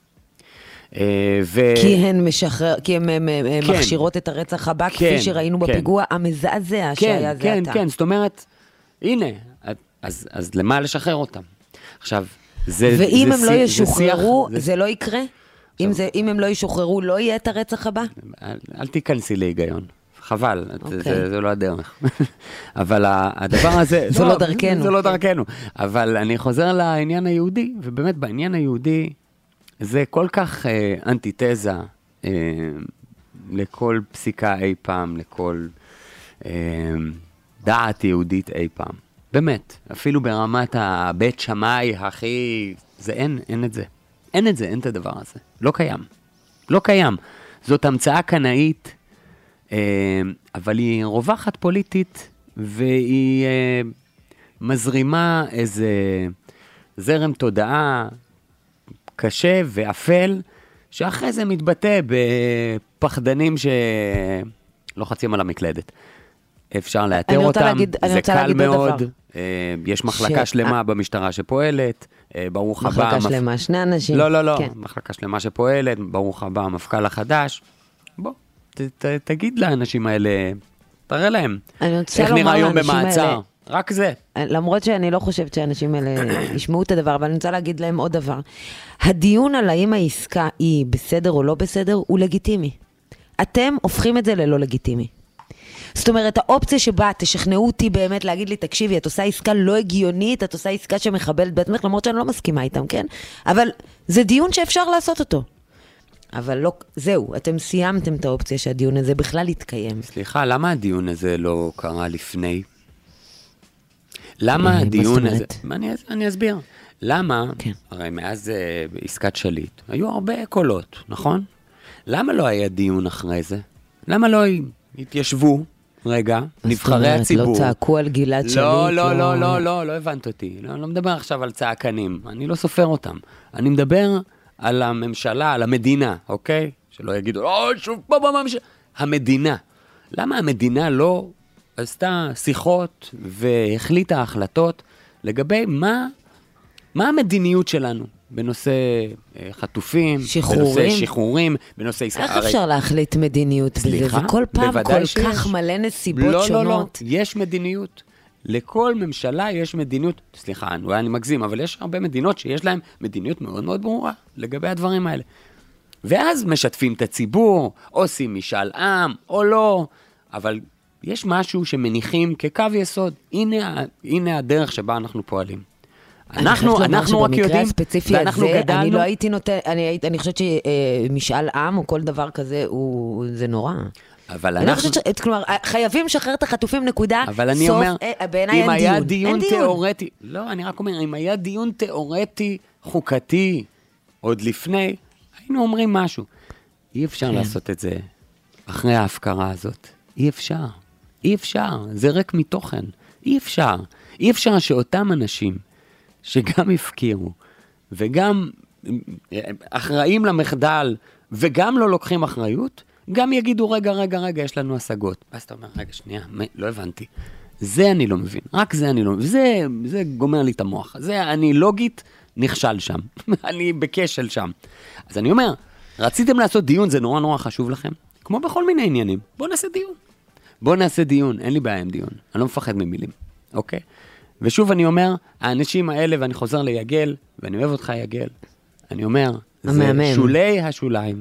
B: ו... כי הן משחרר, כי הן כן. מכשירות את הרצח הבא, כן, כפי שראינו כן. בפיגוע המזעזע כן, שהיה זה
C: כן,
B: אתה.
C: כן, זאת אומרת, הנה, אז, אז למה לשחרר אותם? עכשיו, זה...
B: ואם
C: זה
B: הם
C: זה
B: לא ישוחררו, זה,
C: זה...
B: זה לא יקרה? אם, זה, אם הם לא ישוחררו, לא יהיה את הרצח הבא?
C: אל, אל תיכנסי להיגיון. חבל, okay. זה, זה לא הדרך. אבל הדבר הזה...
B: זה לא, לא דרכנו.
C: זה לא דרכנו. אבל אני חוזר לעניין היהודי, ובאמת בעניין היהודי, זה כל כך אה, אנטיתזה אה, לכל פסיקה אי פעם, לכל אה, דעת יהודית אי פעם. באמת, אפילו ברמת הבית שמאי הכי... זה אין, אין את זה. אין את זה, אין את הדבר הזה. לא קיים. לא קיים. זאת המצאה קנאית, אה, אבל היא רווחת פוליטית, והיא אה, מזרימה איזה זרם תודעה, קשה ואפל, שאחרי זה מתבטא בפחדנים שלוחצים על המקלדת. אפשר לאתר אותם,
B: להגיד,
C: זה קל מאוד, יש מחלקה ש... שלמה במשטרה שפועלת, ברוך הבא...
B: מחלקה שלמה, מפ... שני אנשים.
C: לא, לא, לא, כן. מחלקה שלמה שפועלת, ברוך הבא, המפכ"ל החדש. בוא, ת, ת, תגיד לאנשים האלה, תראה להם, איך נראה היום במעצר. האלה... רק זה.
B: למרות שאני לא חושבת שהאנשים האלה ישמעו את הדבר, אבל אני רוצה להגיד להם עוד דבר. הדיון על האם העסקה היא בסדר או לא בסדר, הוא לגיטימי. אתם הופכים את זה ללא לגיטימי. זאת אומרת, האופציה שבה תשכנעו אותי באמת להגיד לי, תקשיבי, את עושה עסקה לא הגיונית, את עושה עסקה שמחבלת בעצמך, למרות שאני לא מסכימה איתם, כן? אבל זה דיון שאפשר לעשות אותו. אבל לא, זהו, אתם סיימתם את האופציה שהדיון הזה בכלל יתקיים.
C: סליחה, למה הדיון הזה לא קרה לפני? למה הדיון הזה... אני, אני אסביר. למה, כן. הרי מאז uh, עסקת שליט, היו הרבה קולות, נכון? למה לא היה דיון אחרי זה? למה לא התיישבו, רגע, נבחרי הציבור?
B: לא צעקו על גלעד שליט?
C: לא, לא, לא, לא, לא, לא הבנת אותי. לא, לא מדבר עכשיו על צעקנים, אני לא סופר אותם. אני מדבר על הממשלה, על המדינה, אוקיי? שלא יגידו, לא, שוב פה בממשלה. המדינה. למה המדינה לא... עשתה שיחות והחליטה החלטות לגבי מה, מה המדיניות שלנו בנושא חטופים,
B: שחרורים.
C: בנושא שחרורים, בנושא...
B: איך הרי... אפשר להחליט מדיניות
C: סליחה,
B: בזה? וכל פעם כל
C: שיש.
B: כך מלא נסיבות
C: לא,
B: שונות.
C: לא, לא, יש מדיניות. לכל ממשלה יש מדיניות, סליחה, אולי אני מגזים, אבל יש הרבה מדינות שיש להן מדיניות מאוד מאוד ברורה לגבי הדברים האלה. ואז משתפים את הציבור, עושים משאל עם, או לא, אבל... יש משהו שמניחים כקו יסוד. הנה, הנה הדרך שבה אנחנו פועלים. אנחנו, אנחנו רק יודעים, ואנחנו
B: הזה,
C: גדלנו.
B: אני לא הייתי נותן, אני, אני חושבת שמשאל עם או כל דבר כזה, הוא, זה נורא.
C: אבל
B: אני
C: אנחנו...
B: חושבת, כלומר, חייבים לשחרר את החטופים נקודה,
C: אבל אני
B: סוף,
C: אומר,
B: בעיניי
C: אם
B: אין
C: היה
B: דיון.
C: דיון
B: אין דיון.
C: תיאורטי, לא, אני רק אומר, אם היה דיון תיאורטי, חוקתי, עוד לפני, היינו אומרים משהו. אי אפשר לעשות את זה אחרי ההפקרה הזאת. אי אפשר. אי אפשר, זה רק מתוכן. אי אפשר. אי אפשר שאותם אנשים שגם הפקירו, וגם אחראים למחדל, וגם לא לוקחים אחריות, גם יגידו, רגע, רגע, רגע, יש לנו השגות. אז אתה אומר, רגע, שנייה, לא הבנתי. זה אני לא מבין. רק זה אני לא מבין. זה, זה גומר לי את המוח. זה אני לוגית נכשל שם. אני בכשל שם. אז אני אומר, רציתם לעשות דיון, זה נורא נורא חשוב לכם. כמו בכל מיני עניינים. בואו נעשה דיון. בואו נעשה דיון, אין לי בעיה עם דיון, אני לא מפחד ממילים, אוקיי? ושוב אני אומר, האנשים האלה, ואני חוזר ליגל, ואני אוהב אותך יגל, אני אומר, זה שולי השוליים,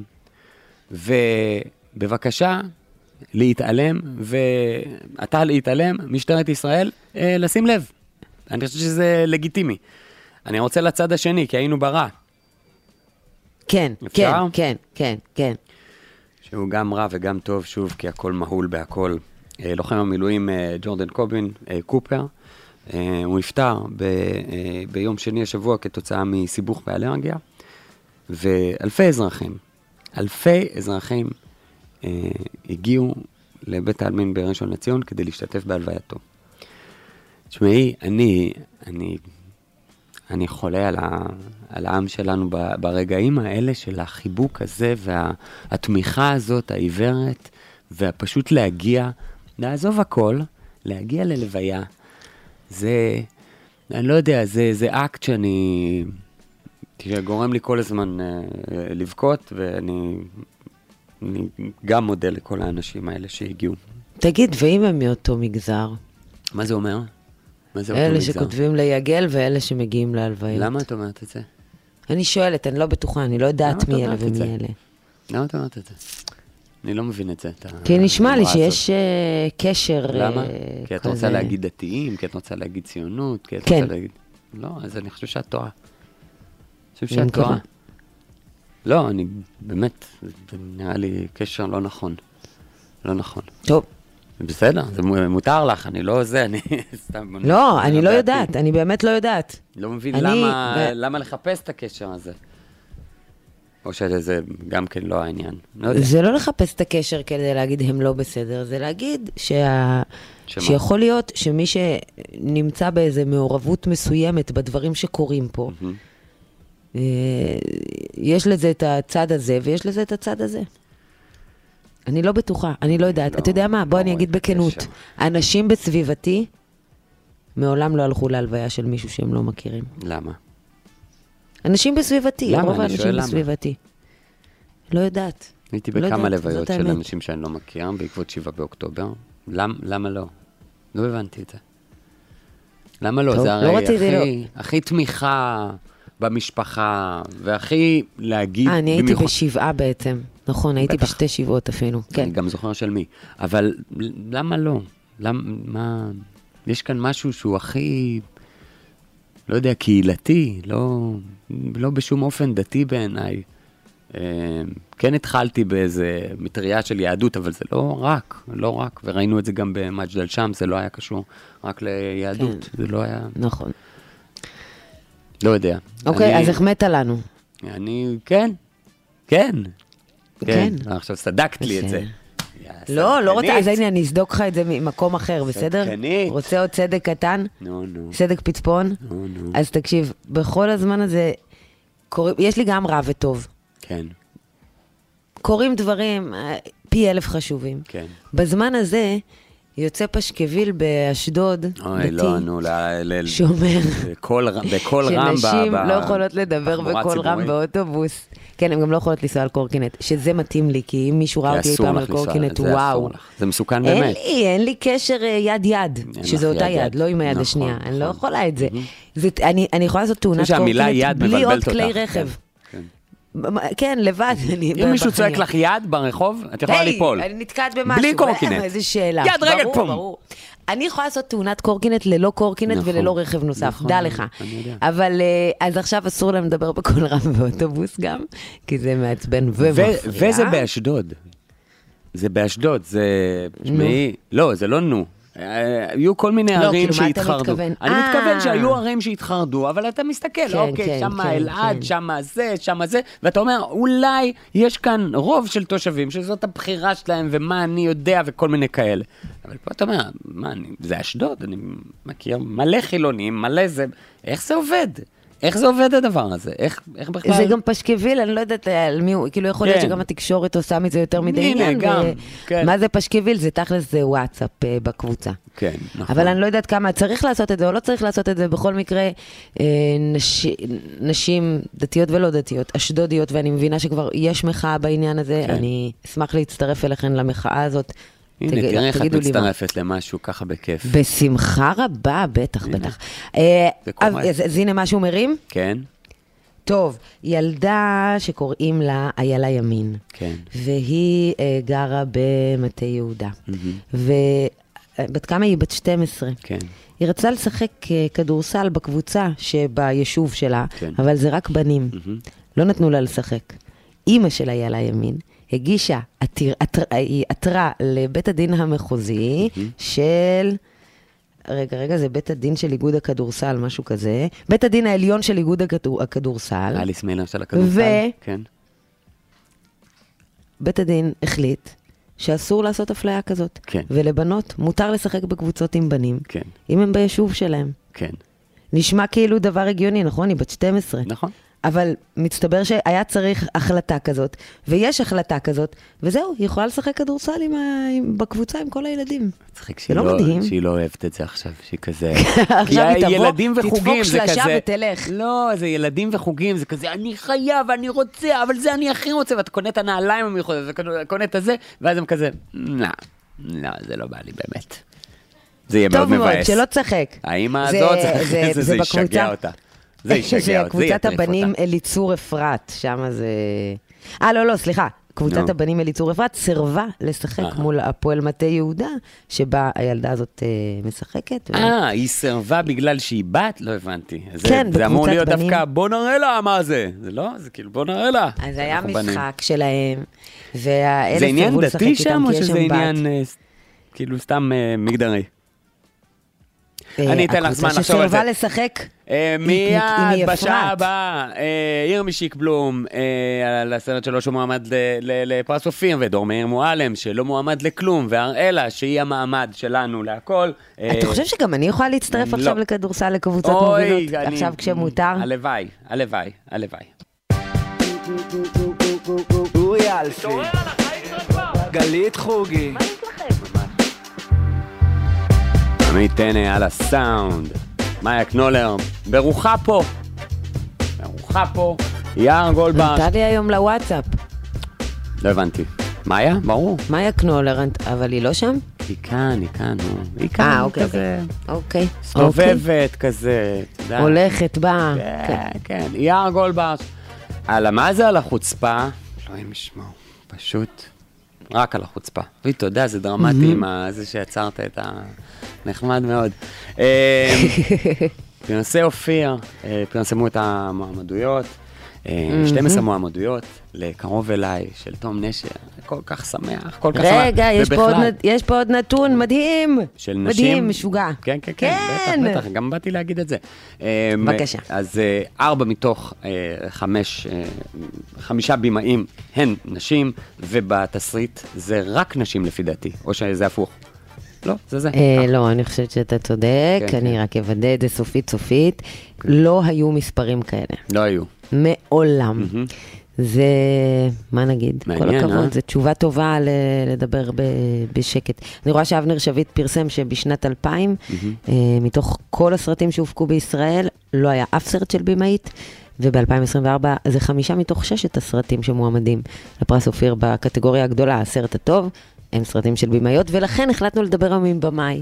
C: ובבקשה להתעלם, ואתה להתעלם, משטרת ישראל, אה, לשים לב. אני חושב שזה לגיטימי. אני רוצה לצד השני, כי היינו ברע.
B: כן, כן, כן, כן, כן.
C: שהוא גם רע וגם טוב, שוב, כי הכל מהול בהכל. אה, לוחם המילואים אה, ג'ורדן קובין, אה, קופר, אה, הוא נפטר ב, אה, ביום שני השבוע כתוצאה מסיבוך באלרגיה, ואלפי אזרחים, אלפי אזרחים הגיעו לבית העלמין בראשון לציון כדי להשתתף בהלווייתו. תשמעי, אני, אני, אני חולה על, ה, על העם שלנו ברגעים האלה של החיבוק הזה והתמיכה הזאת, העיוורת, ופשוט להגיע, לעזוב הכל, להגיע ללוויה. זה, אני לא יודע, זה, זה אקט שאני, שגורם לי כל הזמן לבכות, ואני אני גם מודה לכל האנשים האלה שהגיעו.
B: תגיד, ואם הם מאותו מגזר?
C: מה זה אומר? מה זה
B: אלה שכותבים ליגל ואלה שמגיעים להלוויות.
C: למה את אומרת את זה?
B: אני שואלת, אני לא בטוחה, אני לא יודעת מי אלה ומי אלה.
C: למה את אומרת את זה? אני לא מבין את זה.
B: כי נשמע לי שיש קשר כזה.
C: למה? כי את רוצה להגיד דתיים, כי את רוצה להגיד ציונות, כי את רוצה להגיד... לא, אז אני חושב שאת טועה. אני חושב שאת טועה. לא, אני באמת, זה נראה לי קשר לא נכון. לא נכון.
B: טוב.
C: בסדר, זה מותר לך, אני לא זה, אני סתם...
B: לא, אני לא יודעת, אני באמת לא יודעת.
C: לא מבין למה לחפש את הקשר הזה. או שזה גם כן לא העניין.
B: זה לא לחפש את הקשר כדי להגיד הם לא בסדר, זה להגיד שיכול להיות שמי שנמצא באיזו מעורבות מסוימת בדברים שקורים פה, יש לזה את הצד הזה ויש לזה את הצד הזה. אני לא בטוחה, אני לא יודעת. אתה יודע מה? בוא אני אגיד בכנות. אנשים בסביבתי מעולם לא הלכו להלוויה של מישהו שהם לא מכירים.
C: למה?
B: אנשים בסביבתי, רוב האנשים בסביבתי. לא יודעת.
C: הייתי בכמה לוויות של אנשים שאני לא מכיר, בעקבות שבעה באוקטובר. למה לא? לא הבנתי את זה. למה לא? זה הרי הכי תמיכה במשפחה, והכי להגיד...
B: אני הייתי בשבעה בעצם. נכון, הייתי בשתי שבעות אפילו.
C: אני גם זוכר של מי. אבל למה לא? למה... יש כאן משהו שהוא הכי... לא יודע, קהילתי, לא, לא בשום אופן דתי בעיניי. כן התחלתי באיזה מטריה של יהדות, אבל זה לא רק, לא רק, וראינו את זה גם במג'דל שם, זה לא היה קשור רק ליהדות, כן. זה לא היה...
B: נכון.
C: לא יודע.
B: אוקיי, אני, אז החמאת לנו.
C: אני, כן, כן.
B: כן.
C: כן. עכשיו סדקת לי את זה.
B: לא, לא רוצה, אז הנה, אני אסדוק לך את זה ממקום אחר, בסדר?
C: סדקנית.
B: רוצה עוד צדק קטן?
C: נו, נו.
B: צדק פצפון?
C: נו, נו.
B: אז תקשיב, בכל הזמן הזה, יש לי גם רע וטוב.
C: כן.
B: קוראים דברים פי אלף חשובים.
C: כן.
B: בזמן הזה, יוצא פשקביל באשדוד,
C: אוי, לא, נו,
B: שומר.
C: בכל רם,
B: שנשים לא יכולות לדבר בכל רם באוטובוס. כן, הן גם לא יכולות לנסוע על קורקינט, שזה מתאים לי, כי אם מישהו ראה אותי אי פעם על קורקינט, וואו.
C: זה מסוכן באמת.
B: אין לי, אין לי קשר יד-יד, שזה אותה יד, לא עם היד השנייה. אני לא יכולה את זה. אני יכולה לעשות תאונת קורקינט בלי עוד כלי רכב. כן, לבד.
C: אם מישהו צועק לך יד ברחוב, את יכולה ליפול.
B: אני נתקעת במשהו.
C: בלי קורקינט.
B: איזה שאלה.
C: יד רגל פום.
B: אני יכולה לעשות תאונת קורקינט ללא קורקינט וללא רכב נוסף, דע לך. אבל אז עכשיו אסור להם לדבר בכל רם באוטובוס גם, כי זה מעצבן ומפריע.
C: וזה באשדוד. זה באשדוד, זה... לא, זה לא נו. היו כל מיני ערים שהתחרדו. אני מתכוון שהיו ערים שהתחרדו, אבל אתה מסתכל, אוקיי, שמה אלעד, שמה זה, שמה זה, ואתה אומר, אולי יש כאן רוב של תושבים, שזאת הבחירה שלהם, ומה אני יודע, וכל מיני כאלה. אבל פה אתה אומר, מה, זה אשדוד, אני מכיר מלא חילונים, מלא זה, איך זה עובד? איך זה עובד הדבר הזה? איך, איך בכלל...
B: זה גם פשקביל, אני לא יודעת על מי הוא, כאילו יכול להיות שגם התקשורת עושה מזה יותר מדי עניין.
C: גם, כן.
B: מה זה פשקביל? זה תכלס זה וואטסאפ בקבוצה.
C: כן, נכון.
B: אבל אני לא יודעת כמה, צריך לעשות את זה או לא צריך לעשות את זה, בכל מקרה, נשים דתיות ולא דתיות, אשדודיות, ואני מבינה שכבר יש מחאה בעניין הזה, אני אשמח להצטרף אליכן למחאה הזאת.
C: הנה, תראה איך את מצטרפת למשהו ככה בכיף.
B: בשמחה רבה, בטח, בטח. אז הנה משהו מרים?
C: כן.
B: טוב, ילדה שקוראים לה איילה ימין.
C: כן.
B: והיא גרה במטה יהודה. ובת כמה היא? בת שתים עשרה.
C: כן.
B: היא רצתה לשחק כדורסל בקבוצה שביישוב שלה, אבל זה רק בנים. לא נתנו לה לשחק. אמא של איילה ימין, הגישה, היא עתרה לבית הדין המחוזי של, רגע, רגע, זה בית הדין של איגוד הכדורסל, משהו כזה, בית הדין העליון של איגוד הכדורסל.
C: אליס מילר של הכדורסל, כן.
B: בית הדין החליט שאסור לעשות אפליה כזאת.
C: כן.
B: ולבנות מותר לשחק בקבוצות עם בנים.
C: כן.
B: אם הם ביישוב שלהם.
C: כן.
B: נשמע כאילו דבר הגיוני, נכון? היא בת שתים עשרה.
C: נכון.
B: אבל מצטבר שהיה צריך החלטה כזאת, ויש החלטה כזאת, וזהו, היא יכולה לשחק כדורסל עם ה... בקבוצה עם כל הילדים.
C: צחיק
B: זה לא מדהים.
C: שהיא לא אוהבת את זה עכשיו, שהיא כזה...
B: עכשיו היא תבוא,
C: תדפוק
B: שלשה ותלך.
C: לא, זה ילדים וחוגים, זה כזה, אני חייב, אני רוצה, אבל זה אני הכי רוצה, ואתה קונה את הנעליים המיוחדות, ואתה קונה את הזה, ואז הם כזה, לא, לא, זה לא בא לי באמת. זה יהיה מאוד מבאס.
B: טוב מאוד, שלא תשחק.
C: האמא הזאת, זה ישגע אותה. זה ישגע אותה.
B: קבוצת הבנים אליצור אפרת, שם זה... אה, לא, לא, סליחה. קבוצת הבנים אליצור אפרת סירבה לשחק מול הפועל מטה יהודה, שבה הילדה הזאת משחקת.
C: אה, היא סירבה בגלל שהיא בת? לא הבנתי.
B: כן,
C: זה אמור להיות דווקא, בוא נראה לה מה זה. זה לא, זה כאילו, בוא נראה לה.
B: אז זה היה משחק שלהם, והאלה
C: זה עניין
B: סירבו לשחק
C: דתי
B: איתם,
C: שם, או
B: כי יש
C: שזה
B: שם
C: עניין, כאילו, סתם מגדרי? אני אתן לך זמן לחשוב על זה.
B: הקבוצה שסירבה לשחק
C: מיד, בשעה הבאה, ירמי שיקבלום, על הסרט שלו שהוא מועמד לפרס אופיר, ודור מאיר מועלם, שלא מועמד לכלום, והראלה, שהיא המעמד שלנו להכל.
B: אתה חושב שגם אני יכולה להצטרף עכשיו לכדורסל, לקבוצות מובילות, עכשיו כשמותר?
C: הלוואי, הלוואי, הלוואי.
A: אורי אלפי, גלית חוגי.
C: עמית תנה על הסאונד, מאיה קנולר, ברוכה פה, ברוכה פה, יער גולדברג.
B: נתן לי היום לוואטסאפ.
C: לא הבנתי. מאיה? ברור.
B: מאיה קנולר, אבל היא לא שם?
C: היא כאן, היא כאן, היא כאן, כזה.
B: אוקיי.
C: סובבת כזה.
B: הולכת, באה.
C: כן, כן, יער גולדברג. על מה זה על החוצפה? לא הם ישמעו, פשוט. רק על החוצפה. ואתה יודע, זה דרמטי עם זה שיצרת את ה... נחמד מאוד. פרנסי אופיר, פרנסמו את המועמדויות, שתים עשרה מועמדויות, לקרוב אליי, של תום נשר, כל כך שמח, כל כך שמח.
B: רגע, יש פה עוד נתון מדהים.
C: של נשים.
B: מדהים, משוגע.
C: כן, כן, כן, בטח, בטח, גם באתי להגיד את זה.
B: בבקשה.
C: אז ארבע מתוך חמש, חמישה בימאים הן נשים, ובתסריט זה רק נשים לפי דעתי, או שזה הפוך. לא, זה זה.
B: לא, אני חושבת שאתה צודק, אני רק אוודא את זה סופית סופית. לא היו מספרים כאלה.
C: לא היו.
B: מעולם. זה, מה נגיד? כל הכבוד, זו תשובה טובה לדבר בשקט. אני רואה שאבנר שביט פרסם שבשנת אלפיים, מתוך כל הסרטים שהופקו בישראל, לא היה אף סרט של בימאית, וב-אלפיים עשרים וארבע זה חמישה מתוך ששת הסרטים שמועמדים לפרס אופיר בקטגוריה הגדולה, הסרט הטוב, הם סרטים של בימאיות, ולכן החלטנו לדבר עם במאי.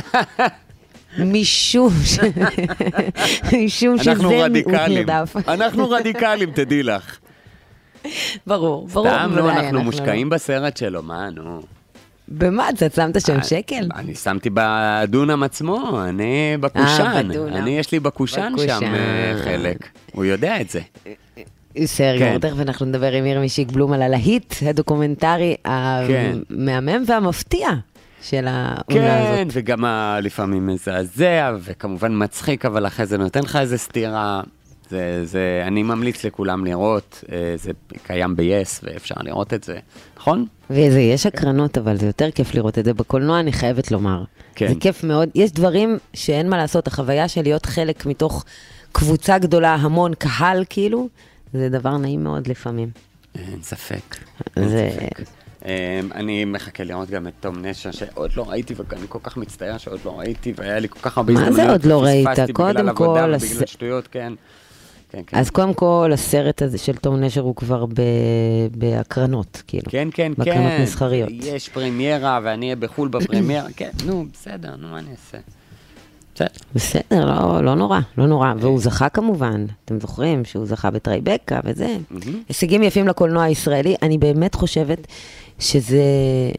B: משום ש... משום שזה נרדף.
C: אנחנו רדיקלים, תדעי לך.
B: ברור, ברור.
C: סתם, נו, אנחנו מושקעים בסרט שלו, מה, נו.
B: במה? אתה שמת שם שקל?
C: אני שמתי בדונם עצמו, אני בקושן. אני, יש לי בקושן שם חלק. הוא יודע את זה.
B: בסדר, תכף אנחנו נדבר עם ירמי שיקבלום על הלהיט הדוקומנטרי המהמם והמפתיע של העונה הזאת.
C: כן, וגם לפעמים מזעזע, וכמובן מצחיק, אבל אחרי זה נותן לך איזה סתירה. זה, זה, אני ממליץ לכולם לראות, זה קיים ב-yes, ואפשר לראות את זה, נכון?
B: וזה, יש הקרנות, אבל זה יותר כיף לראות את זה בקולנוע, אני חייבת לומר. זה כיף מאוד. יש דברים שאין מה לעשות, החוויה של להיות חלק מתוך קבוצה גדולה, המון קהל כאילו, זה דבר נעים מאוד לפעמים.
C: אין ספק. זה... אני מחכה לראות גם את תום נשר, שעוד לא ראיתי, ואני כל כך מצטער שעוד לא ראיתי, והיה לי כל כך הרבה הזדמנויות.
B: מה זה עוד לא ראית? קודם כל...
C: בגלל שטויות, כן.
B: אז קודם כל, הסרט הזה של תום נשר הוא כבר בהקרנות, כאילו.
C: כן, כן, כן.
B: בהקרנות מסחריות.
C: יש פרמיירה, ואני אהיה בחול בפרמיירה. כן, נו, בסדר, נו, מה אני אעשה?
B: בסדר, לא, לא נורא, לא נורא. והוא זכה כמובן, אתם זוכרים שהוא זכה בטרייבקה וזה. הישגים יפים לקולנוע הישראלי. אני באמת חושבת שזה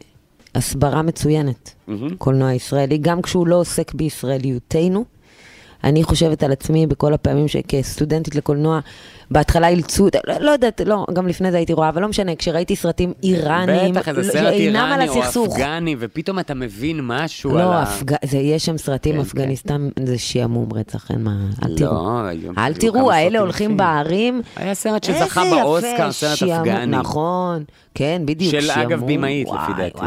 B: הסברה מצוינת, קולנוע הישראלי, גם כשהוא לא עוסק בישראליותנו, אני חושבת על עצמי בכל הפעמים שכסטודנטית לקולנוע, בהתחלה אילצו, לא, לא יודעת, לא, גם לפני זה הייתי רואה, אבל לא משנה, כשראיתי סרטים איראנים,
C: בטח, איזה סרט איראני או אפגני, ופתאום אתה מבין משהו
B: לא,
C: על ה...
B: אפג... זה, יש שם סרטים כן, אפגניסטן, כן. זה שעמום רצח, אין מה, אל תראו.
C: לא,
B: אל תראו, האלה הולכים בערים.
C: היה סרט שזכה באוסקר, סרט
B: שיעמום,
C: אפגני.
B: נכון, כן, בדיוק,
C: של
B: שיעמום.
C: אגב בימאית, לפי דעתי.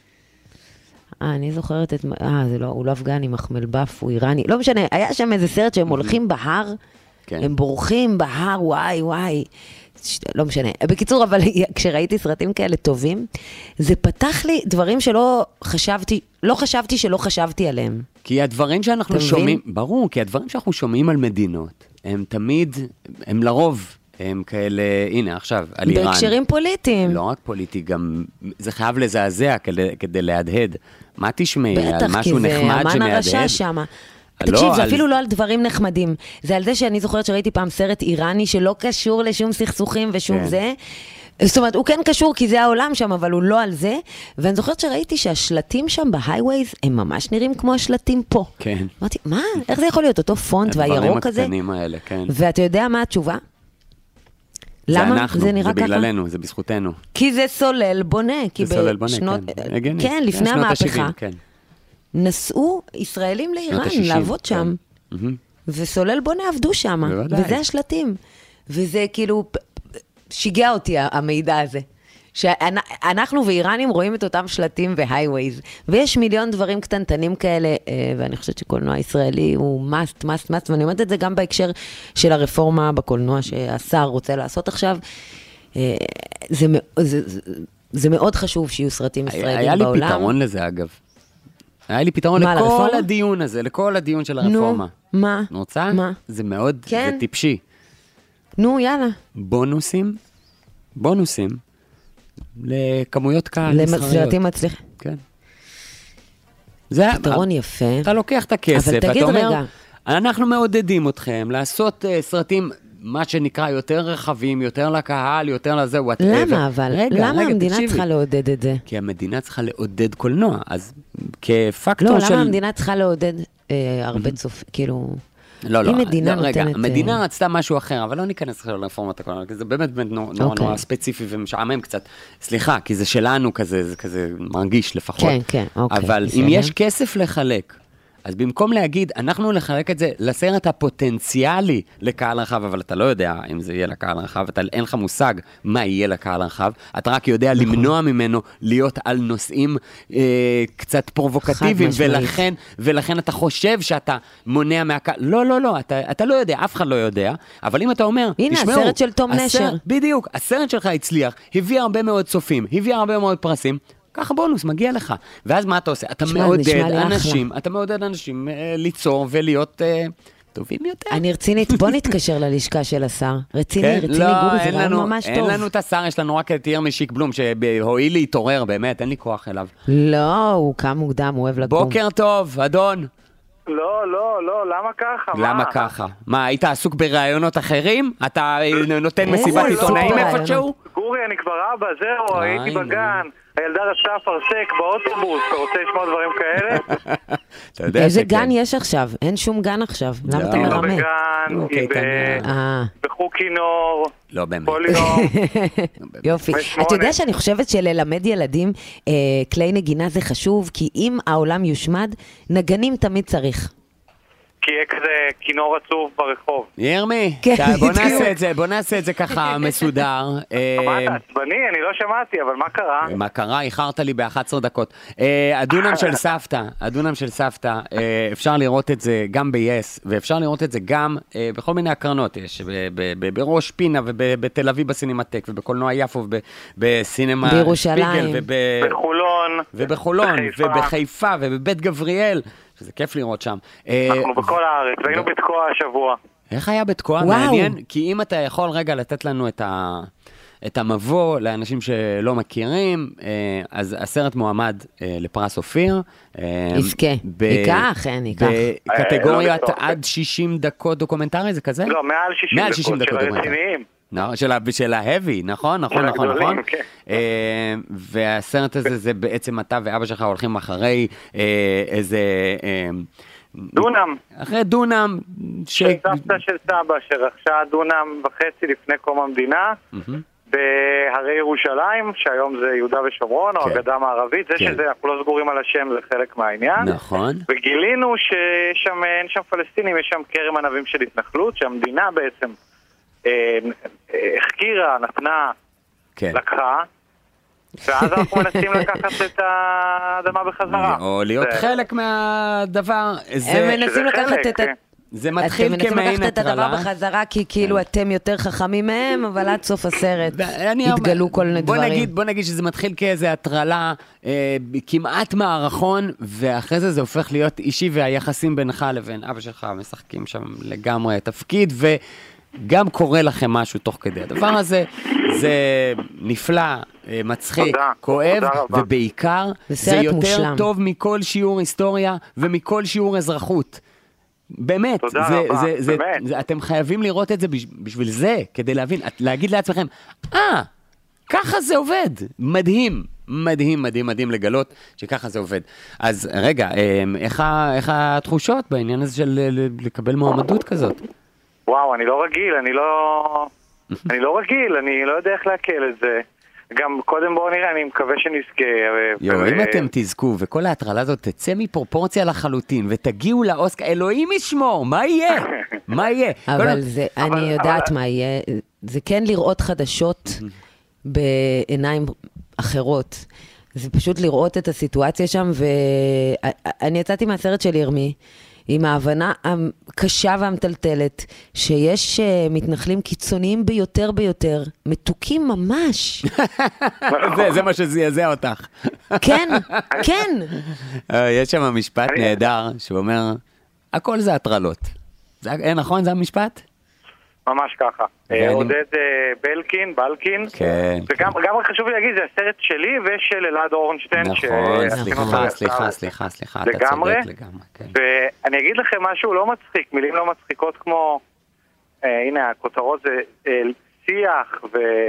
B: אה, אני זוכרת את... אה, זה לא, הוא לא אפגני, מחמל באף, הוא איראני. לא משנה, היה שם איזה סרט שהם הולכים בהר, כן. הם בורחים בהר, וואי, וואי. לא משנה. בקיצור, אבל כשראיתי סרטים כאלה טובים, זה פתח לי דברים שלא חשבתי, לא חשבתי שלא חשבתי עליהם.
C: כי הדברים שאנחנו שומעים, ברור, כי הדברים שאנחנו שומעים על מדינות, הם תמיד, הם לרוב, הם כאלה, הנה עכשיו, על איראן.
B: בהקשרים פוליטיים.
C: לא רק פוליטי, גם זה חייב לזעזע כדי, כדי להדהד. מה תשמעי על משהו נחמד שמהדהד?
B: בטח, כי זה אמן הרשע שמה. תקשיב, זה אפילו לא על דברים נחמדים. זה על זה שאני זוכרת שראיתי פעם סרט איראני שלא קשור לשום סכסוכים ושום זה. זאת אומרת, הוא כן קשור כי זה העולם שם, אבל הוא לא על זה. ואני זוכרת שראיתי שהשלטים שם בהייווייז, הם ממש נראים כמו השלטים פה.
C: כן.
B: אמרתי, מה? איך זה יכול להיות? אותו פונט והירוק הזה?
C: הדברים הקטנים האלה, כן.
B: ואתה יודע מה התשובה? למה זה נראה ככה?
C: זה בגללנו, זה בזכותנו.
B: כי זה סולל בונה.
C: זה סולל בונה, כן.
B: כן, לפני המהפכה. נסעו ישראלים לאיראן לעבוד שם, וסולל בונה עבדו שם, וזה השלטים. וזה כאילו, שיגע אותי המידע הזה. שאנחנו ואיראנים רואים את אותם שלטים והייווייז, ויש מיליון דברים קטנטנים כאלה, ואני חושבת שקולנוע ישראלי הוא must, must, must, ואני אומרת את זה גם בהקשר של הרפורמה בקולנוע שהשר רוצה לעשות עכשיו. זה, זה, זה מאוד חשוב שיהיו סרטים ישראלים
C: היה
B: בעולם.
C: היה לי פתרון לזה אגב. היה לי פתרון לכל לרפורמה? הדיון הזה, לכל הדיון של הרפורמה.
B: נו, מה?
C: נוצא?
B: מה?
C: זה מאוד,
B: כן?
C: זה טיפשי.
B: נו, יאללה.
C: בונוסים, בונוסים, לכמויות קהל מסחריות.
B: לסרטים מצליחים.
C: כן. זה
B: פתרון יפה.
C: אתה לוקח את הכסף,
B: אבל תגיד
C: אומר,
B: רגע.
C: אנחנו מעודדים אתכם לעשות uh, סרטים, מה שנקרא יותר רחבים, יותר לקהל, יותר לזה, whatever.
B: למה אבל?
C: רגע,
B: למה
C: רגע,
B: המדינה
C: תקשיבי.
B: צריכה לעודד את זה?
C: כי המדינה צריכה לעודד קולנוע, אז כפקטור
B: לא,
C: של...
B: לא, למה המדינה צריכה לעודד אה, הרבה צופ... כאילו...
C: לא, לא,
B: אם מדינה
C: לא, רגע,
B: נותנת...
C: המדינה רצתה משהו אחר, אבל לא ניכנס עכשיו לרפורמת הקולנוע, כי זה באמת באמת נורא
B: אוקיי.
C: נורא ספציפי ומשעמם קצת. סליחה, כי זה שלנו כזה, זה כזה מרגיש לפחות.
B: כן, כן, אוקיי.
C: אבל
B: בסדר.
C: אם יש כסף לחלק, אז במקום להגיד, אנחנו לחלק את זה לסרט הפוטנציאלי לקהל רחב, אבל אתה לא יודע אם זה יהיה לקהל רחב, אתה אין לך מושג מה יהיה לקהל רחב, אתה רק יודע למנוע ממנו להיות על נושאים אה, קצת פרובוקטיביים, ולכן, ולכן אתה חושב שאתה מונע מהקהל, לא, לא, לא, אתה, אתה לא יודע, אף אחד לא יודע, אבל אם אתה אומר,
B: הנה,
C: תשמעו,
B: הסרט של תום
C: הסרט,
B: נשר.
C: בדיוק, הסרט שלך הצליח, הביא הרבה מאוד צופים, הביא הרבה מאוד פרסים, ככה בונוס, מגיע לך. ואז מה אתה עושה? אתה
B: שמה,
C: מעודד אנשים, אתה מעודד אנשים אה, ליצור ולהיות אה, טובים יותר.
B: אני רצינית, בוא נתקשר ללשכה של השר. רציני,
C: כן?
B: רציני,
C: לא,
B: גורי, זה
C: אין
B: רעיון
C: לנו,
B: ממש
C: אין
B: טוב.
C: לנו את השר, יש לנו רק את ירמי שיק בלום, שהואיל להתעורר, באמת, אין לי כוח אליו.
B: לא, הוא קם מוקדם, הוא אוהב לקום.
C: בוקר טוב, אדון.
E: לא, לא, לא, למה ככה?
C: למה
E: מה?
C: ככה? מה, היית עסוק ברעיונות אחרים? אתה נותן
B: איזה
C: מסיבת
B: לא,
C: עיתונאים
B: רעיונות?
C: איפשהו?
E: גורי, אני כבר אבא, זהו,
C: איי,
E: הייתי
C: נו.
E: בגן. הילדה רצתה אפרסק באוטובוס, אתה רוצה לשמוע דברים כאלה?
C: אתה יודע
B: איזה
C: שכן.
B: גן יש עכשיו? אין שום גן עכשיו. למה
C: לא.
B: אתה
E: היא לא
B: מרמה?
E: בגן,
C: אוקיי,
E: היא ב-
C: תענה.
B: אה,
E: בחוקינור,
C: לא באמת.
E: כל יום.
B: יופי.
E: בשמונה.
B: אתה יודע שאני חושבת שללמד ילדים אה, כלי נגינה זה חשוב, כי אם העולם יושמד, נגנים תמיד צריך.
E: כי יהיה כזה כינור עצוב ברחוב.
C: ירמי,
B: כן,
C: תה- בוא
B: בדיוק.
C: נעשה את זה, בוא נעשה את זה ככה מסודר. אה,
E: מה, אתה עצבני? אני לא שמעתי, אבל מה קרה?
C: מה קרה? איחרת לי ב-אחת עשרה דקות. אה, הדונם של סבתא, הדונם של סבתא, אה, אפשר לראות את זה גם ב-yes, ואפשר לראות את זה גם אה, בכל מיני הקרנות. יש ב- ב- ב- בראש פינה ובתל אביב בסינמטק, ובקולנוע יפו, ובסינמה
B: בירושלים.
C: שפיגל, וב-
E: בחולון.
C: ובחולון,
E: בחיפה.
C: ובחיפה, ובבית גבריאל, שזה כיף לראות שם. אה,
E: אנחנו בכל הארץ, היינו בתקוע השבוע.
C: איך היה בתקוע?
B: וואו.
C: מעניין, כי אם אתה יכול רגע לתת לנו את, ה, את המבוא לאנשים שלא מכירים, אה, אז הסרט מועמד אה, לפרס אופיר. אה,
B: יזכה.
C: ב-
B: ייקח, אין, ייקח.
C: בקטגוריית
E: אה, לא בטוח.
C: עד שישים דקות דוקומנטרי, זה כזה?
E: לא, מעל שישים
C: מעל שישים
E: דקות
C: דקות
E: של
C: דוקומנטרי.
E: הרציניים.
C: נכון, של, ה- של ההבי, נכון, נכון,
E: של
C: נכון,
E: הגדולים,
C: נכון.
E: כן.
C: אה, והסרט הזה, זה בעצם אתה ואבא שלך הולכים אחרי אה, איזה... אה,
E: דונם.
C: אחרי דונם.
E: סבתא של סבא שרכשה דונם וחצי לפני קום המדינה, בהרי ירושלים, שהיום זה יהודה ושומרון, או הגדה המערבית, זה שזה, אנחנו לא סגורים על השם, זה חלק מהעניין.
C: נכון.
E: וגילינו ששם, אין שם פלסטינים, יש שם כרם ענבים של התנחלות, שהמדינה בעצם החקירה, נתנה, לקחה, ואז אנחנו מנסים לקחת את האדמה בחזרה.
C: או להיות חלק מהדבר.
B: הם מנסים לקחת את...
C: זה מתחיל כמעין הטרלה.
B: אתם מנסים לקחת את הדבר בחזרה, כי כאילו אתם יותר חכמים מהם, אבל עד סוף הסרט התגלו כל מיני דברים.
C: בוא נגיד שזה מתחיל כאיזו הטרלה, כמעט מערכון, ואחרי זה זה הופך להיות אישי, והיחסים בינך לבין אבא שלך משחקים שם לגמרי תפקיד, וגם קורה לכם משהו תוך כדי. הדבר הזה זה נפלא, מצחיק, כואב, ובעיקר זה יותר טוב מכל שיעור היסטוריה ומכל שיעור אזרחות. באמת, זה, זה, זה, זה, אתם חייבים לראות את זה בשביל זה, כדי להבין, להגיד לעצמכם, אה, ככה זה עובד. מדהים, מדהים, מדהים, מדהים לגלות שככה זה עובד. אז רגע, איך, איך התחושות בעניין הזה של לקבל מועמדות כזאת?
E: וואו, אני לא רגיל, אני לא, אני לא רגיל, אני לא יודע איך להקל את זה. גם קודם בואו נראה, אני מקווה שנזכה.
C: יו, אם אתם תזכו, וכל ההטרלה הזאת תצא מפרופורציה לחלוטין, ותגיעו לאוסקר, אלוהים ישמור, מה יהיה? מה יהיה?
B: אבל זה, אני יודעת מה יהיה, זה כן לראות חדשות בעיניים אחרות. זה פשוט לראות את הסיטואציה שם, ואני יצאתי מהסרט של ירמי, עם ההבנה הקשה והמטלטלת, שיש מתנחלים קיצוניים ביותר ביותר, מתוקים ממש.
C: זה, זה מה שזעזע אותך.
B: כן, כן.
C: יש שם משפט נהדר, שהוא אומר, הכל זה הטרלות. זה, נכון, זה המשפט?
E: ממש ככה. עודד בלקין, בלקין.
C: כן.
E: וגם גם חשוב לי להגיד, זה הסרט שלי ושל אלעד אורנשטיין.
C: נכון, סליחה, סליחה, סליחה, סליחה.
E: לגמרי. ואני אגיד לכם משהו לא מצחיק, מילים לא מצחיקות כמו, הנה, הכותרות זה שיח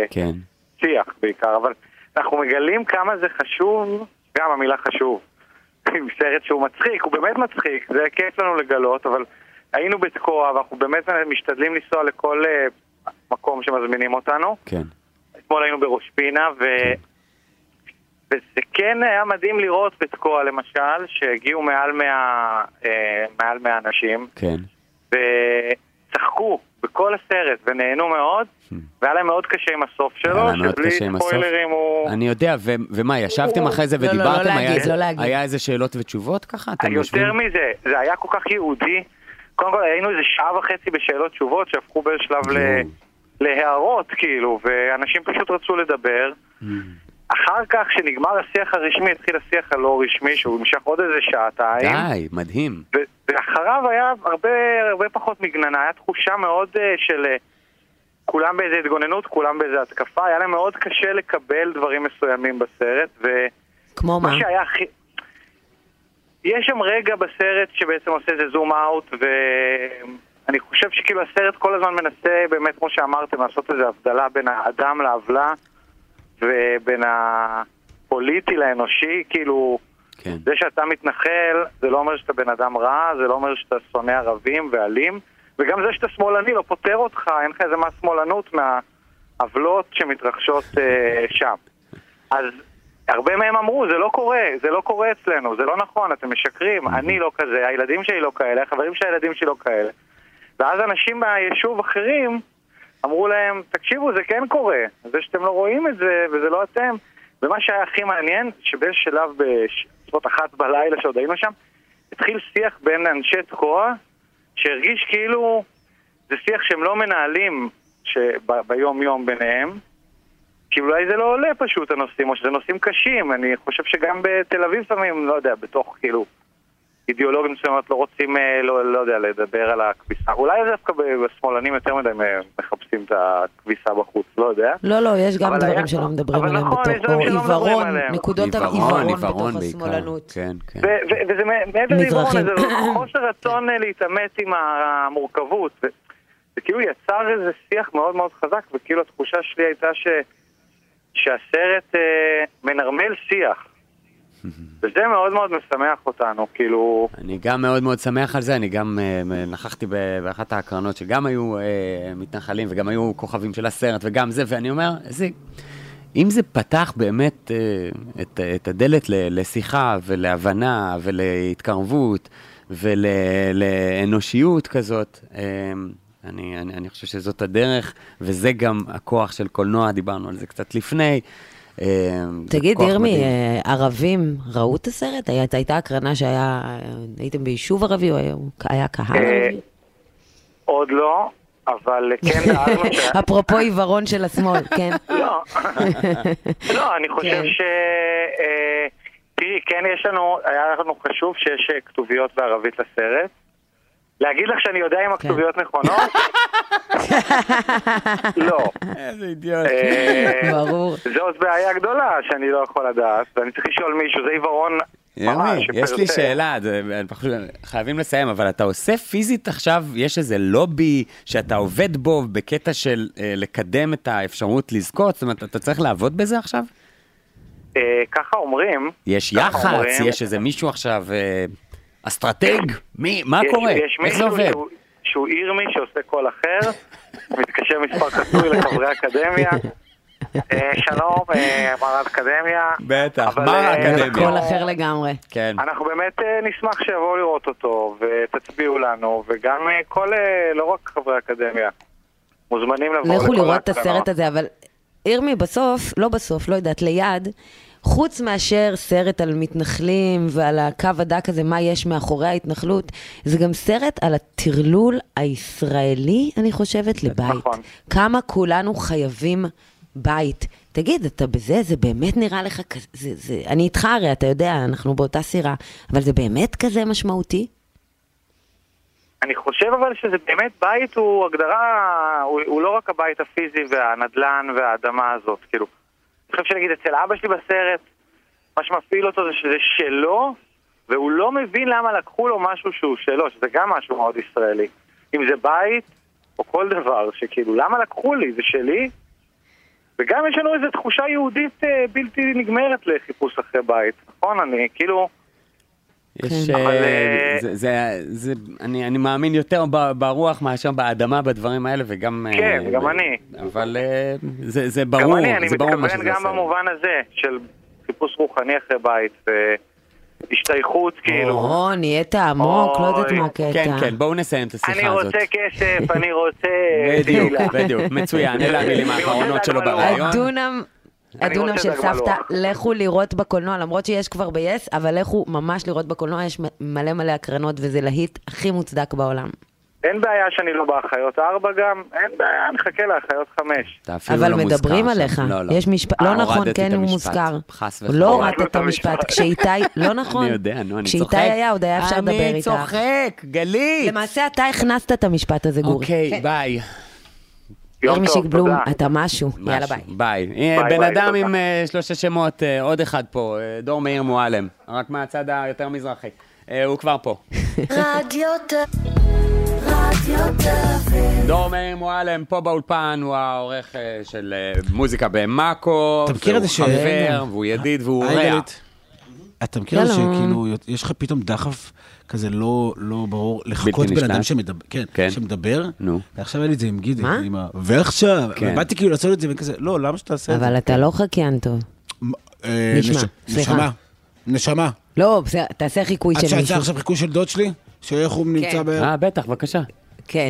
E: ושיח בעיקר, אבל אנחנו מגלים כמה זה חשוב, גם המילה חשוב. סרט שהוא מצחיק, הוא באמת מצחיק, זה כיף לנו לגלות, אבל היינו בתקוע, ואנחנו באמת משתדלים לנסוע לכל uh, מקום שמזמינים אותנו. כן. אתמול היינו בראש פינה, ו... כן. וזה כן היה מדהים לראות בתקוע, למשל, שהגיעו מעל מאה, uh, מעל מאה אנשים. כן. וצחקו בכל הסרט, ונהנו מאוד, והיה להם מאוד קשה עם הסוף שלו, שבלי ספוילרים הוא...
C: אני יודע, ו- ומה, ישבתם אחרי זה ודיברתם?
B: לא, לא, לא להגיד, לא להגיד.
C: היה איזה שאלות ותשובות ככה?
E: יותר מזה, זה היה כל כך יהודי. קודם כל, היינו איזה שעה וחצי בשאלות תשובות שהפכו בשלב להערות, כאילו, ואנשים פשוט רצו לדבר. אחר כך, שנגמר השיח הרשמי, התחיל השיח הלא רשמי, שהוא נמשך עוד איזה שעתיים.
C: די, מדהים.
E: ואחריו היה הרבה, הרבה פחות מגננה, היה תחושה מאוד של כולם באיזה התגוננות, כולם באיזה התקפה, היה להם מאוד קשה לקבל דברים מסוימים בסרט, ו...
B: כמו מה?
E: מה שהיה הכי... יש שם רגע בסרט שבעצם עושה איזה זום אאוט, ואני חושב שכאילו הסרט כל הזמן מנסה, באמת כמו שאמרתם, לעשות איזו הבדלה בין האדם לעוולה, ובין הפוליטי לאנושי, כאילו, כן. זה שאתה מתנחל, זה לא אומר שאתה בן אדם רע, זה לא אומר שאתה שונא ערבים ואלים, וגם זה שאתה שמאלני לא פותר אותך, אין לך איזה מה שמאלנות מהעוולות שמתרחשות uh, שם. אז הרבה מהם אמרו, זה לא קורה, זה לא קורה אצלנו, זה לא נכון, אתם משקרים, אני לא כזה, הילדים שלי לא כאלה, החברים של הילדים שלי לא כאלה. ואז אנשים מהיישוב אחרים אמרו להם, תקשיבו, זה כן קורה, זה שאתם לא רואים את זה, וזה לא אתם. ומה שהיה הכי מעניין, שבאיזה שלב בשעות אחת בלילה שעוד היינו שם, התחיל שיח בין אנשי תקוע, שהרגיש כאילו זה שיח שהם לא מנהלים ביום יום ביניהם, כי אולי זה לא עולה פשוט הנושאים, או שזה נושאים קשים. אני חושב שגם בתל אביב שמים, לא יודע, בתוך כאילו אידיאולוגים מסוימות לא רוצים, לא, לא יודע, לדבר על הכביסה. אולי זה דווקא בשמאלנים יותר מדי מחפשים את הכביסה בחוץ, לא יודע.
B: לא, לא, יש גם דברים היה... שלא מדברים עליהם
E: נכון,
B: בתוך, או עיוורון, נקודות העיוורון בתוך השמאלנות.
C: כן, כן.
E: וזה מעבר לעיוורון, זה חוסר רצון להתאמת עם המורכבות. זה כאילו יצר איזה שיח מאוד מאוד חזק, וכאילו התחושה שלי הייתה ש... שהסרט מנרמל שיח. וזה מאוד מאוד משמח אותנו, כאילו...
C: אני גם מאוד מאוד שמח על זה, אני גם נכחתי באחת ההקרנות שגם היו מתנחלים וגם היו כוכבים של הסרט וגם זה, ואני אומר, זה... אם זה פתח באמת את, את הדלת לשיחה ולהבנה ולהתקרבות ולאנושיות כזאת, אני, אני, אני חושב שזאת הדרך, וזה גם הכוח של קולנוע, דיברנו על זה קצת לפני.
B: תגיד, ירמי, ערבים ראו את הסרט? הייתה הקרנה שהיה, הייתם ביישוב ערבי או היה קהל ערבי?
E: עוד לא. אבל כן דאגנו ש...
B: אפרופו עיוורון של השמאל, כן.
E: לא, לא, אני חושב ש... תראי, כן יש לנו, היה לנו חשוב שיש כתוביות בערבית לסרט. להגיד לך שאני יודע אם הכתוביות נכונות? לא.
C: איזה אידיוט.
B: ברור.
E: זו עוד בעיה גדולה שאני לא יכול לדעת, ואני צריך לשאול מישהו, זה עיוורון...
C: ירמי, יש לי שאלה, חייבים לסיים, אבל אתה עושה פיזית עכשיו, יש איזה לובי שאתה עובד בו בקטע של לקדם את האפשרות לזכות, זאת אומרת, אתה צריך לעבוד בזה עכשיו?
E: ככה אומרים.
C: יש יח"צ, יש איזה מישהו עכשיו, אסטרטג, מה קורה? איך זה עובד?
E: יש מישהו שהוא ירמי שעושה קול אחר, מתקשר מספר חסוי לחברי אקדמיה, שלום, מר אקדמיה.
C: בטח, מר אקדמיה.
B: כל אחר לגמרי.
C: כן.
E: אנחנו באמת נשמח שיבואו לראות אותו, ותצביעו לנו, וגם כל, לא רק חברי אקדמיה, מוזמנים לבוא.
B: לכו לראות את הסרט הזה, אבל ירמי בסוף, לא בסוף, לא יודעת, ליד, חוץ מאשר סרט על מתנחלים ועל הקו הדק הזה, מה יש מאחורי ההתנחלות, זה גם סרט על הטרלול הישראלי, אני חושבת, לבית.
E: נכון.
B: כמה כולנו חייבים בית. תגיד, אתה בזה, זה באמת נראה לך כזה, זה, זה, אני איתך הרי, אתה יודע, אנחנו באותה סירה, אבל זה באמת כזה משמעותי?
E: אני חושב אבל שזה באמת בית הוא הגדרה, הוא, הוא לא רק הבית הפיזי והנדלן והאדמה הזאת, כאילו. אני חושב שנגיד, אצל אבא שלי בסרט, מה שמפעיל אותו זה שזה שלו, והוא לא מבין למה לקחו לו משהו שהוא שלו, שזה גם משהו מאוד ישראלי. אם זה בית, או כל דבר, שכאילו, למה לקחו לי? זה שלי? וגם יש לנו איזו תחושה יהודית בלתי נגמרת לחיפוש אחרי בית, נכון? אני כאילו...
C: יש... אני מאמין יותר ברוח מאשר באדמה בדברים האלה, וגם...
E: כן, גם אני.
C: אבל זה ברור,
E: גם אני, אני מתכוון
C: שזה
E: גם במובן הזה, של חיפוש רוחני אחרי בית, השתייכות, כאילו.
B: או, נהיית עמוק, לא יודעת מה קטע.
C: כן, כן, בואו נסיים את השיחה הזאת.
E: אני רוצה כסף, אני רוצה...
C: בדיוק, בדיוק, מצוין, אלה המילים האחרונות שלו ברעיון.
B: הדונם, הדונם של סבתא, לכו לראות בקולנוע, למרות שיש כבר ב-yes, אבל לכו ממש לראות בקולנוע, יש מלא מלא הקרנות, וזה להיט הכי מוצדק בעולם.
E: אין בעיה שאני לא באחיות ארבע גם, אין בעיה, אני חכה לאחיות חמש.
B: אבל מדברים עליך, יש משפט, לא נכון, כן הוא מוזכר. לא הורדת את המשפט, כשאיתי, לא נכון,
C: אני יודע, נו, אני צוחק.
B: כשאיתי היה, עוד היה אפשר לדבר איתך.
C: אני צוחק, גלית.
B: למעשה אתה הכנסת את המשפט הזה, גורי.
C: אוקיי, ביי.
B: ירמי שיקבלום, אתה משהו, יאללה ביי.
C: ביי. בן אדם עם שלושה שמות, עוד אחד פה, דור מאיר מועלם, רק מהצד היותר מזרחי. הוא כבר פה.
F: רדיו
C: דור מאיר מועלם פה באולפן, הוא העורך של מוזיקה במאקו,
G: אתה מכיר את זה ש...
C: חבר, והוא ידיד והוא רע.
G: אתה מכיר את זה שכאילו יש לך פתאום דחף כזה לא ברור לחכות בן אדם שמדבר, ועכשיו היה לי את זה עם גידי, ועכשיו, ובאתי כאילו לעשות את זה וכזה, לא, למה שתעשה את זה?
B: אבל אתה לא חקיין טוב. נשמע,
G: נשמה, נשמה.
B: לא, תעשה חיקוי של מישהו.
G: את שעשה עכשיו חיקוי של דוד שלי? שאיך הוא נמצא ב...
C: אה, בטח, בבקשה.
B: כן.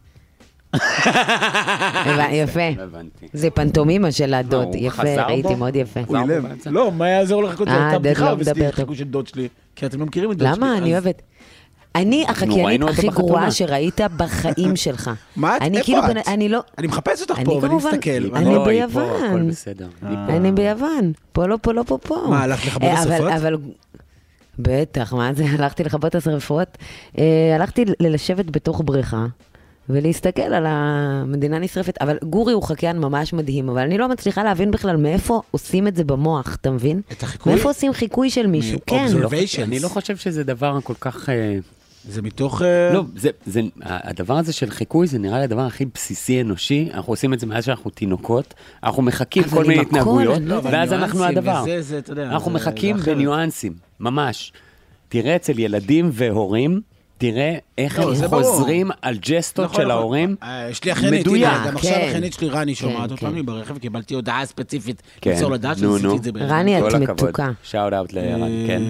B: יפה. זה פנטומימה של הדוד. יפה, ראיתי מאוד יפה.
G: לא, מה יעזור לחכות? זה הייתה בדיחה ועשיתי חיקוי של דוד שלי. כי אתם לא מכירים את דוד שלי.
B: למה? אני אוהבת. אני החקיינית הכי גרועה שראית בחיים שלך.
G: מה? איפה את? אני מחפש אותך פה ואני מסתכל.
B: אני ביוון. אני ביוון. פה לא, פה לא, פה פה.
G: מה, הלכת לכבות השרפות?
B: אבל... בטח, מה זה? הלכתי לכבות השרפות. הלכתי לשבת בתוך בריכה. ולהסתכל על המדינה נשרפת. אבל גורי הוא חקיין ממש מדהים, אבל אני לא מצליחה להבין בכלל מאיפה עושים את זה במוח, אתה מבין?
G: את החיקוי?
B: מאיפה עושים חיקוי של מישהו? כן.
C: אני לא חושב שזה דבר כל כך
G: זה מתוך...
C: לא, זה, זה, הדבר הזה של חיקוי זה נראה לי הדבר הכי בסיסי אנושי, אנחנו עושים את זה מאז שאנחנו תינוקות, אנחנו מחכים כל מיני התנהגויות, ואז אנחנו הדבר.
G: וזה, זה, אתה יודע,
C: אנחנו
G: זה,
C: מחכים
G: זה
C: בניואנסים, ממש. תראה אצל ילדים והורים, תראה איך
G: לא,
C: הם חוזרים על ג'סטות
G: נכון,
C: של
G: נכון.
C: ההורים.
G: יש לי אחרנית,
C: מדויק.
G: גם עכשיו
B: כן.
G: אחרנית שלי רני שומעת
B: כן,
G: אותנו
B: כן.
G: ברכב, קיבלתי הודעה ספציפית,
C: כן.
G: למסור לדעת
C: נו,
G: שעשיתי
C: נו.
G: את זה ברכב.
B: רני, את
C: כל הכבוד.
B: מתוקה.
C: שאוט אאוט לרן, כן.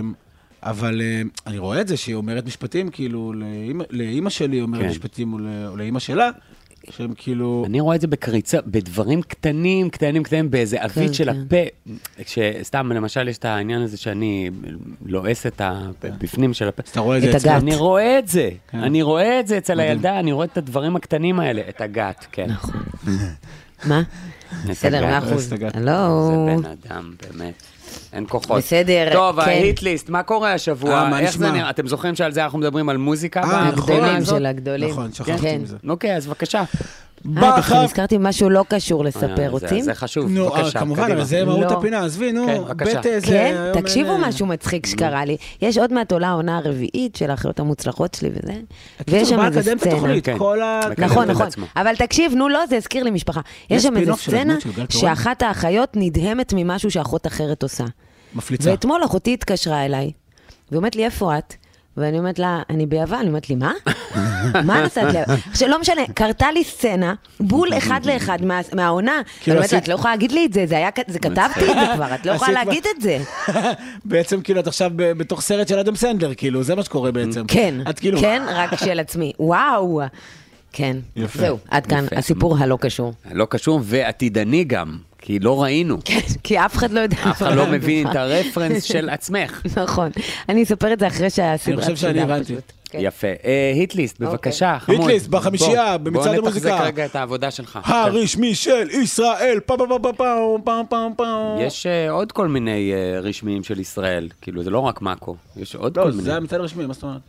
G: אבל אני רואה את זה שהיא אומרת משפטים, כאילו, לאמא שלי אומרת
C: כן.
G: משפטים, או לאמא שלה, שהם כאילו...
C: אני רואה את זה בקריצה, בדברים קטנים, קטנים, קטנים, באיזה אבית של
B: כן.
C: הפה, כשסתם, למשל, יש את העניין הזה שאני לועס את הבפנים של הפה.
G: אתה רואה את זה
B: את
G: אצלנו.
B: הגת.
C: אני רואה את זה,
G: כן.
C: אני רואה את זה אצל הילדה, אני רואה את הדברים הקטנים האלה, את הגת, כן.
B: נכון. מה?
C: את
B: בסדר,
C: הגת.
B: מאה אחוז.
G: הגת.
B: לא.
C: זה בן אדם, באמת. אין כוחות.
B: בסדר,
C: טוב,
B: כן.
C: ההיטליסט, מה קורה השבוע?
G: אה, מה
C: איך זה
G: נשמע?
C: נראה? אתם זוכרים שעל זה אנחנו מדברים על מוזיקה?
G: אה, נכון.
B: הגדולים
C: הזאת?
B: של הגדולים.
G: נכון, שכחתי
B: כן.
G: מזה.
C: אוקיי, אז בבקשה.
B: אה, דווקא נזכרתי משהו לא קשור לספר,
C: זה-
B: רוצים?
C: זה חשוב,
G: נו,
C: בבקשה,
G: כמובן,
C: קדימה.
G: אבל זה מהות
B: לא.
G: הפינה, עזבי, נו,
C: כן, בבקשה.
G: בית זה...
B: כן,
G: היום
B: תקשיבו
G: אין-
B: משהו מצחיק שקרה לי. יש עוד מעט עולה העונה הרביעית של האחיות המוצלחות שלי וזה, ויש
G: קיצור,
B: שם
G: בא
B: איזה
G: לקדם את
B: סצנה.
G: התוכנית,
C: כן.
G: כל ה...
C: לקדם
B: נכון,
C: את
B: נכון.
C: עצמו.
B: אבל תקשיב, נו לא, זה הזכיר לי משפחה. יש שם איזה
G: ספין-אוף של
B: סצנה
G: הדמות של גל תורן.
B: שאחת האחיות נדהמת ממשהו שאחות אחרת עושה.
G: מפליצה.
B: ואתמול אחותי התקשרה אליי, והיא אומרת לי, איפה את? ואני אומרת לה, אני ביוון, היא אומרת לי, מה? מה נסעת לי? עכשיו, לא משנה, קרתה לי סצנה, בול אחד לאחד מה- מהעונה. אני
G: כאילו
B: אומרת לה,
G: עשית-
B: את לא יכולה להגיד לי את זה, זה היה, זה כתבתי את זה כבר, את לא יכולה
G: עשית
B: להגיד את זה.
G: בעצם כאילו את עכשיו ב- בתוך סרט של אדם סנדלר, כאילו, זה מה שקורה בעצם.
B: כן,
G: את כאילו...
B: כן, רק של עצמי. וואו. כן,
G: יפה.
B: זהו, עד כאן
C: יפה.
B: הסיפור הלא קשור.
C: לא קשור ועתידני גם, כי לא ראינו.
B: כן, כי אף אחד לא יודע.
C: אף אחד לא מבין את הרפרנס של עצמך.
B: נכון, אני אספר את זה אחרי שהסדרה...
G: אני חושב שאני
B: תשודר
G: הבנתי.
B: פשוט. כן.
C: יפה. אה, היטליסט, בבקשה, חמוד.
G: היטליסט, בחמישייה,
C: בוא,
G: במצעד
C: בוא
G: המוזיקה.
C: נתחזק רגע את העבודה שלך.
G: הרשמי של ישראל, פעם פעם פעם פעם פעם פעם פעם.
C: יש אה, עוד כל מיני אה, רשמיים של ישראל, כאילו זה לא רק מאקו, יש עוד
G: לא,
C: כל מיני.
G: זה המצעד הרשמי, מה זאת אומרת?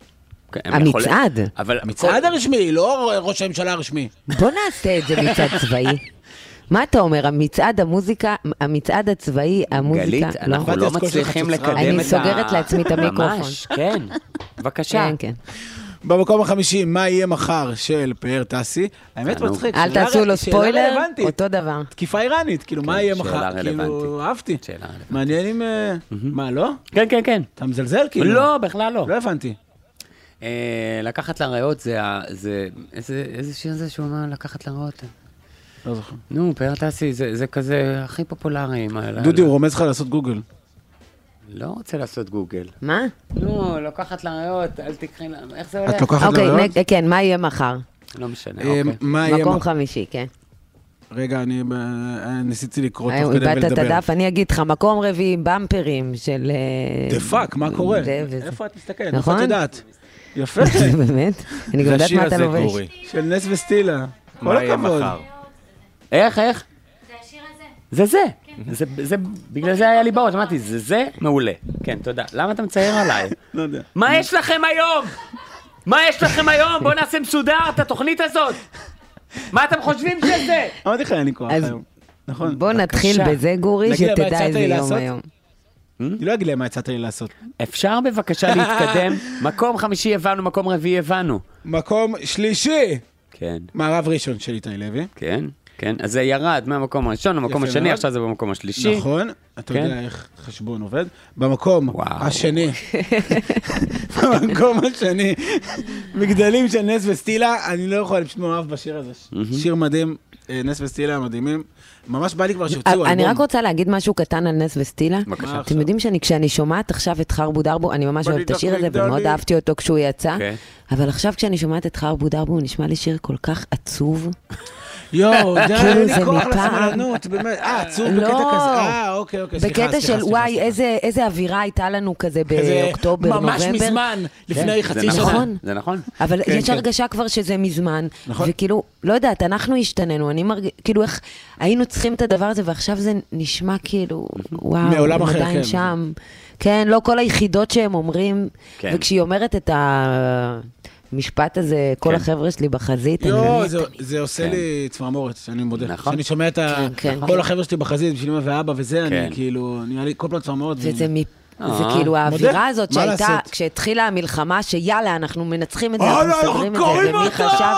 C: כן, הם יכולים-
B: המצעד.
C: אבל
G: המצעד הרשמי, לא ראש הממשלה הרשמי.
B: בוא נעשה את זה מצעד צבאי. מה אתה אומר, המצעד המוזיקה, המצעד הצבאי, המוזיקה,
C: גלית,
B: לא?
C: אנחנו
G: באתי
C: לא
G: אז כל
C: מצליחים
G: שלך
C: לקדם את
B: אני
C: ה...
B: סוגרת לעצמי את המיקרופון.
C: ממש, כן. בבקשה.
B: כן, כן.
G: במקום החמישי, מה יהיה מחר של פאר טסי? האמת
C: תענוג.
G: מצחיק.
B: אל
G: שאלה-
B: תעשו לו
G: שאלה
B: ספוילר,
G: רלוונטית.
B: אותו דבר.
G: תקיפה איראנית, כאילו, מה
C: כן,
G: יהיה
C: שאלה
G: מחר?
C: רלוונטית.
G: כאילו, אהבתי.
C: שאלה רלוונטית.
G: מעניין אם... אה, מה, לא?
C: כן, כן, כן.
G: אתה מזלזל, כאילו?
C: לא, בכלל לא.
G: לא הבנתי.
C: אה, לקחת לריאות זה ה... זה... איזה איזה שיר זה שהוא אמר לקחת לריאות?
G: לא זוכר.
C: נו, פאר טסי, זה זה כזה הכי פופולרי. עם ה-
G: דודי, הוא רומז לך לעשות גוגל.
C: לא רוצה לעשות גוגל.
B: מה?
C: נו, לוקחת לריאות, אל תקחי לה... איך זה הולך?
G: את לוקחת
B: אוקיי,
G: לרעיון?
B: נ- כן, מה יהיה מחר?
C: לא משנה,
G: אה,
C: אוקיי.
G: מה יהיה...
B: מקום
G: מח-
B: חמישי, כן.
G: רגע, אני אה, ניסיתי לקרוא
B: היום
G: תוך כדי
B: איבדת את
G: ולדבר.
B: הדף, אני אגיד לך, מקום רביעי, במפרים של... אה,
G: דה פאק, מה קורה?
B: זה וזה.
G: איפה את מסתכלת?
B: נכון?
G: איפה את יודעת? יפה.
B: באמת? אני גם יודעת מה אתה לובש.
G: של נס וסטילה. כל הכבוד.
C: איך, איך? זה זה. זה, זה, בגלל זה היה לי באות, אמרתי, זה זה מעולה. כן, תודה. למה אתה מצייר עליי?
G: לא יודע.
C: מה יש לכם היום? מה יש לכם היום? בואו נעשה מסודר את התוכנית הזאת. מה אתם חושבים שזה?
G: אמרתי לך, אין לי כוח
B: אז
G: היום. נכון.
B: בוא נתחיל
C: בבקשה.
B: בזה, גורי,
G: נגיד, אבל
B: שתדע
G: הצעת
B: איזה
G: לי
B: יום
G: לעשות?
B: היום.
G: אני לא אגיד להם מה הצעת לי לעשות.
C: אפשר בבקשה להתקדם? מקום חמישי הבנו, מקום רביעי הבנו.
G: מקום שלישי.
C: כן,
G: מערב ראשון של איתי לוי.
C: כן, כן. אז זה ירד מהמקום הראשון למקום
G: יפה
C: השני,
G: מאוד.
C: עכשיו זה במקום השלישי.
G: נכון. אתה
C: כן.
G: יודע איך חשבון עובד. במקום
C: וואו.
G: השני. במקום השני. מגדלים של נס וסטילה. אני לא יכול, אני פשוט מאוהב בשיר הזה. שיר מדהים. אה, נס וסטילה מדהימים. ממש בא לי כבר שיוצאו אלבום.
B: אני רק רוצה להגיד משהו קטן על נס וסטילה.
C: בבקשה.
B: אתם יודעים שאני, כשאני שומעת עכשיו את חרבו דרבו, אני ממש אוהבת את השיר הזה,
G: מגדלים.
B: ומאוד אהבתי אותו כשהוא יצא.
C: כן.
B: אבל עכשיו כשאני שומעת את חרבו דרבו, הוא נשמע לי שיר כל כך עצוב.
G: יואו, די,
B: כאילו
G: אין
B: זה
G: לי כוח
B: מפעם.
G: לסבלנות, באמת. אה, עצוב
B: לא.
G: בקטע כזה. אה, אוקיי, אוקיי, סליחה,
B: בקטע
G: סליחה,
B: של
G: סליחה,
B: וואי,
G: סליחה.
B: איזה- איזה אווירה הייתה לנו כזה
G: כזה
B: באוקטובר, נובמבר.
G: ממש מזמן, לפני
C: כן,
G: חצי
C: זה
G: שנה.
B: נכון.
C: זה נכון.
B: אבל
G: כן,
B: יש
G: כן.
B: הרגשה כבר שזה מזמן,
G: נכון.
B: וכאילו, לא יודעת, אנחנו השתננו, אני מרגיש, כאילו איך היינו צריכים את הדבר הזה, ועכשיו זה נשמע כאילו, וואו,
G: מעולם
B: הם
G: אחר,
B: עדיין
G: כן.
B: שם. כן, לא כל היחידות שהם אומרים,
C: כן.
B: וכשהיא אומרת את המשפט הזה, כל
C: כן.
B: החבר'ה שלי בחזית, אני
G: יואו,
B: באמת,
G: זה- זה עושה
C: כן.
G: לי צמרמורת, אני מודה.
C: נכון.
G: כשאני שומע את ה...
B: כן, כן.
G: כל החבר'ה שלי בחזית, בשביל אמא ואבא וזה, אני
C: כן.
G: כאילו, נראה לי כל פעם צמרמורת.
B: וזה
G: ואני-
B: מ- זה כאילו האווירה הזאת שהייתה, כשהתחילה המלחמה, שיאללה, אנחנו מנצחים את זה, אנחנו מסדרים את זה, ומי חשב...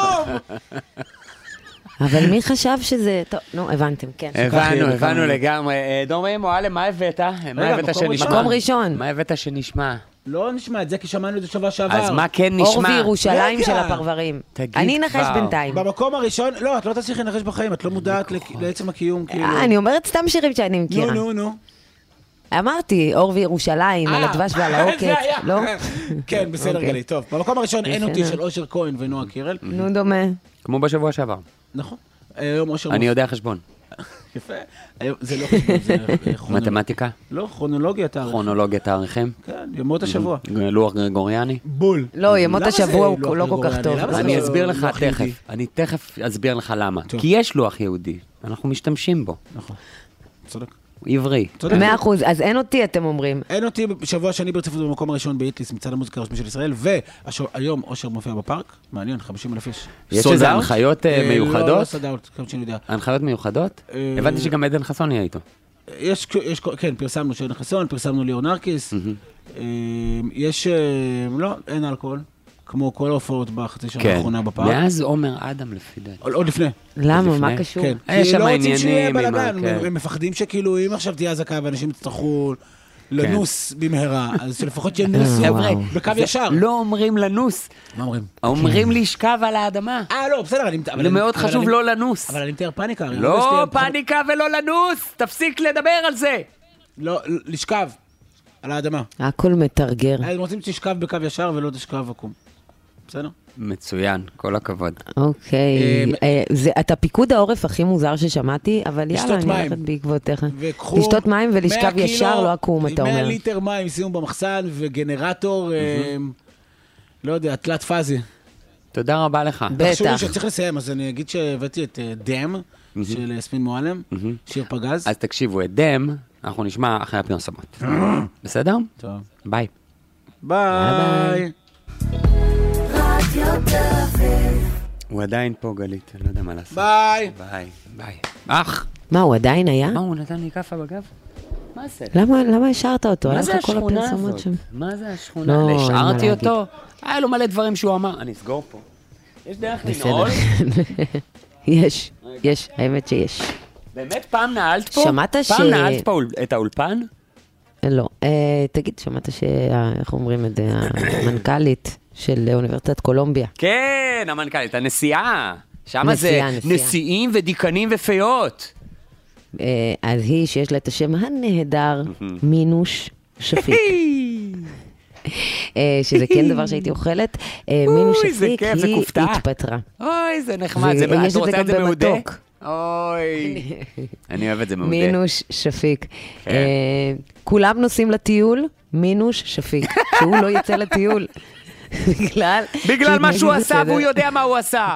B: אבל מי חשב שזה... טוב, נו, הבנתם, כן.
C: הבנו, הבנו לגמרי. דורמי מועלם, מה הבאת? מה הבאת שנשמע?
B: מקום ראשון.
C: מה הבאת שנשמע?
G: לא נשמע את זה, כי שמענו את זה שבוע שעבר.
C: אז מה כן נשמע?
B: אור וירושלים של הפרברים.
C: תגיד
B: אני אנחש בינתיים.
G: במקום הראשון, לא, את לא תצליחי לנחש בחיים, את לא מודעת לעצם הקיום, כאילו.
B: אני אומרת סתם שירים שאני מכירה.
G: נו, נו, נו.
B: אמרתי, אור וירושלים, על הדבש ועל העוקץ, לא?
G: כן, בסדר גלי, טוב. במקום הראשון אין אותי של אושר כהן ונועה קירל.
B: נו, דומה.
C: כמו בשבוע שעבר.
G: נכון. היום אושר...
C: אני יודע חשבון.
G: יפה. זה לא חשבון, זה...
C: מתמטיקה?
G: לא, כרונולוגיה תאריכים.
C: כרונולוגיה תאריכים?
G: כן, ימות השבוע.
C: לוח גרגוריאני?
G: בול.
B: לא, ימות השבוע הוא לא כל כך טוב.
C: אני אסביר לך תכף. אני תכף אסביר לך למה. כי יש לוח יהודי, אנחנו משתמשים בו.
G: נכון. צודק.
C: עברי.
B: מאה אחוז, אז אין אותי, אתם אומרים.
G: אין אותי בשבוע שני ברציפות במקום הראשון באיטליס, מצד המוזיקה הרשמי של ישראל, והיום אושר מופיע בפארק, מעניין, חמישים אלף איש.
C: יש איזה הנחיות מיוחדות?
G: לא, לא סדאוט, כמו שאני יודע.
C: הנחיות מיוחדות? הבנתי שגם עדן חסון יהיה איתו.
G: יש, כן, פרסמנו שעדן חסון, פרסמנו ליאור נרקיס, יש, לא, אין אלכוהול. כמו כל ההופעות בחצי שנה האחרונה בפארק.
C: מאז עומר אדם לפי דעתי.
G: עוד לפני.
B: למה? מה קשור?
C: יש שם עניינים.
G: הם מפחדים שכאילו אם עכשיו תהיה אזעקה ואנשים יצטרכו לנוס במהרה, אז שלפחות ינוסו בקו ישר.
C: לא אומרים לנוס.
G: מה אומרים?
C: אומרים לשכב על האדמה.
G: אה, לא, בסדר.
C: זה מאוד חשוב לא לנוס.
G: אבל אני מתאר פאניקה.
C: לא פאניקה ולא לנוס. תפסיק לדבר על זה.
G: לא, לשכב על האדמה.
B: הכל מתרגר.
G: הם רוצים שתשכב בקו ישר ולא תשכב עקום. בסדר?
C: מצוין, כל הכבוד.
B: אוקיי. אתה פיקוד העורף הכי מוזר ששמעתי, אבל יאללה, אני הולכת בעקבותיך. לשתות מים ולשכב ישר, לא עקום, אתה אומר.
G: מאה ליטר מים שימו במחסן וגנרטור, לא יודע, תלת פאזי.
C: תודה רבה לך.
B: בטח.
G: תחשוב לי שצריך לסיים, אז אני אגיד שהבאתי את דם של יסמין מועלם, שיר פגז.
C: אז תקשיבו, את דם אנחנו נשמע אחרי הפרסומות. בסדר?
G: טוב.
C: ביי.
G: ביי.
C: הוא עדיין פה, גלית, אני לא יודע מה לעשות.
G: ביי.
C: ביי, ביי. אח!
B: מה, הוא עדיין היה?
C: מה, הוא נתן לי כפה בגב? מה זה?
B: למה השארת אותו?
C: מה זה השכונה הזאת? מה זה השכונה? השארתי אותו? היה לו מלא דברים שהוא אמר. אני אסגור פה. יש דרך לנעול?
B: יש, יש, האמת שיש.
C: באמת, פעם נעלת פה?
B: שמעת ש...
C: פעם נעלת פה את האולפן?
B: לא. תגיד, שמעת ש... איך אומרים את זה? המנכ"לית של אוניברסיטת קולומביה.
C: כן, המנכ"לית, הנשיאה. שמה זה נשיאים ודיקנים ופיות.
B: אז היא שיש לה את השם הנהדר, מינוש שפיק. שזה כן דבר שהייתי אוכלת. מינוש שפיק, היא התפטרה.
C: אוי, זה נחמד.
B: ויש את זה גם במתוק.
C: אוי, אני אוהב את זה מעודה.
B: מינוש שפיק. כולם נוסעים לטיול, מינוש שפיק. שהוא לא יצא לטיול. בגלל...
C: בגלל מה שהוא עשה, והוא יודע מה הוא עשה.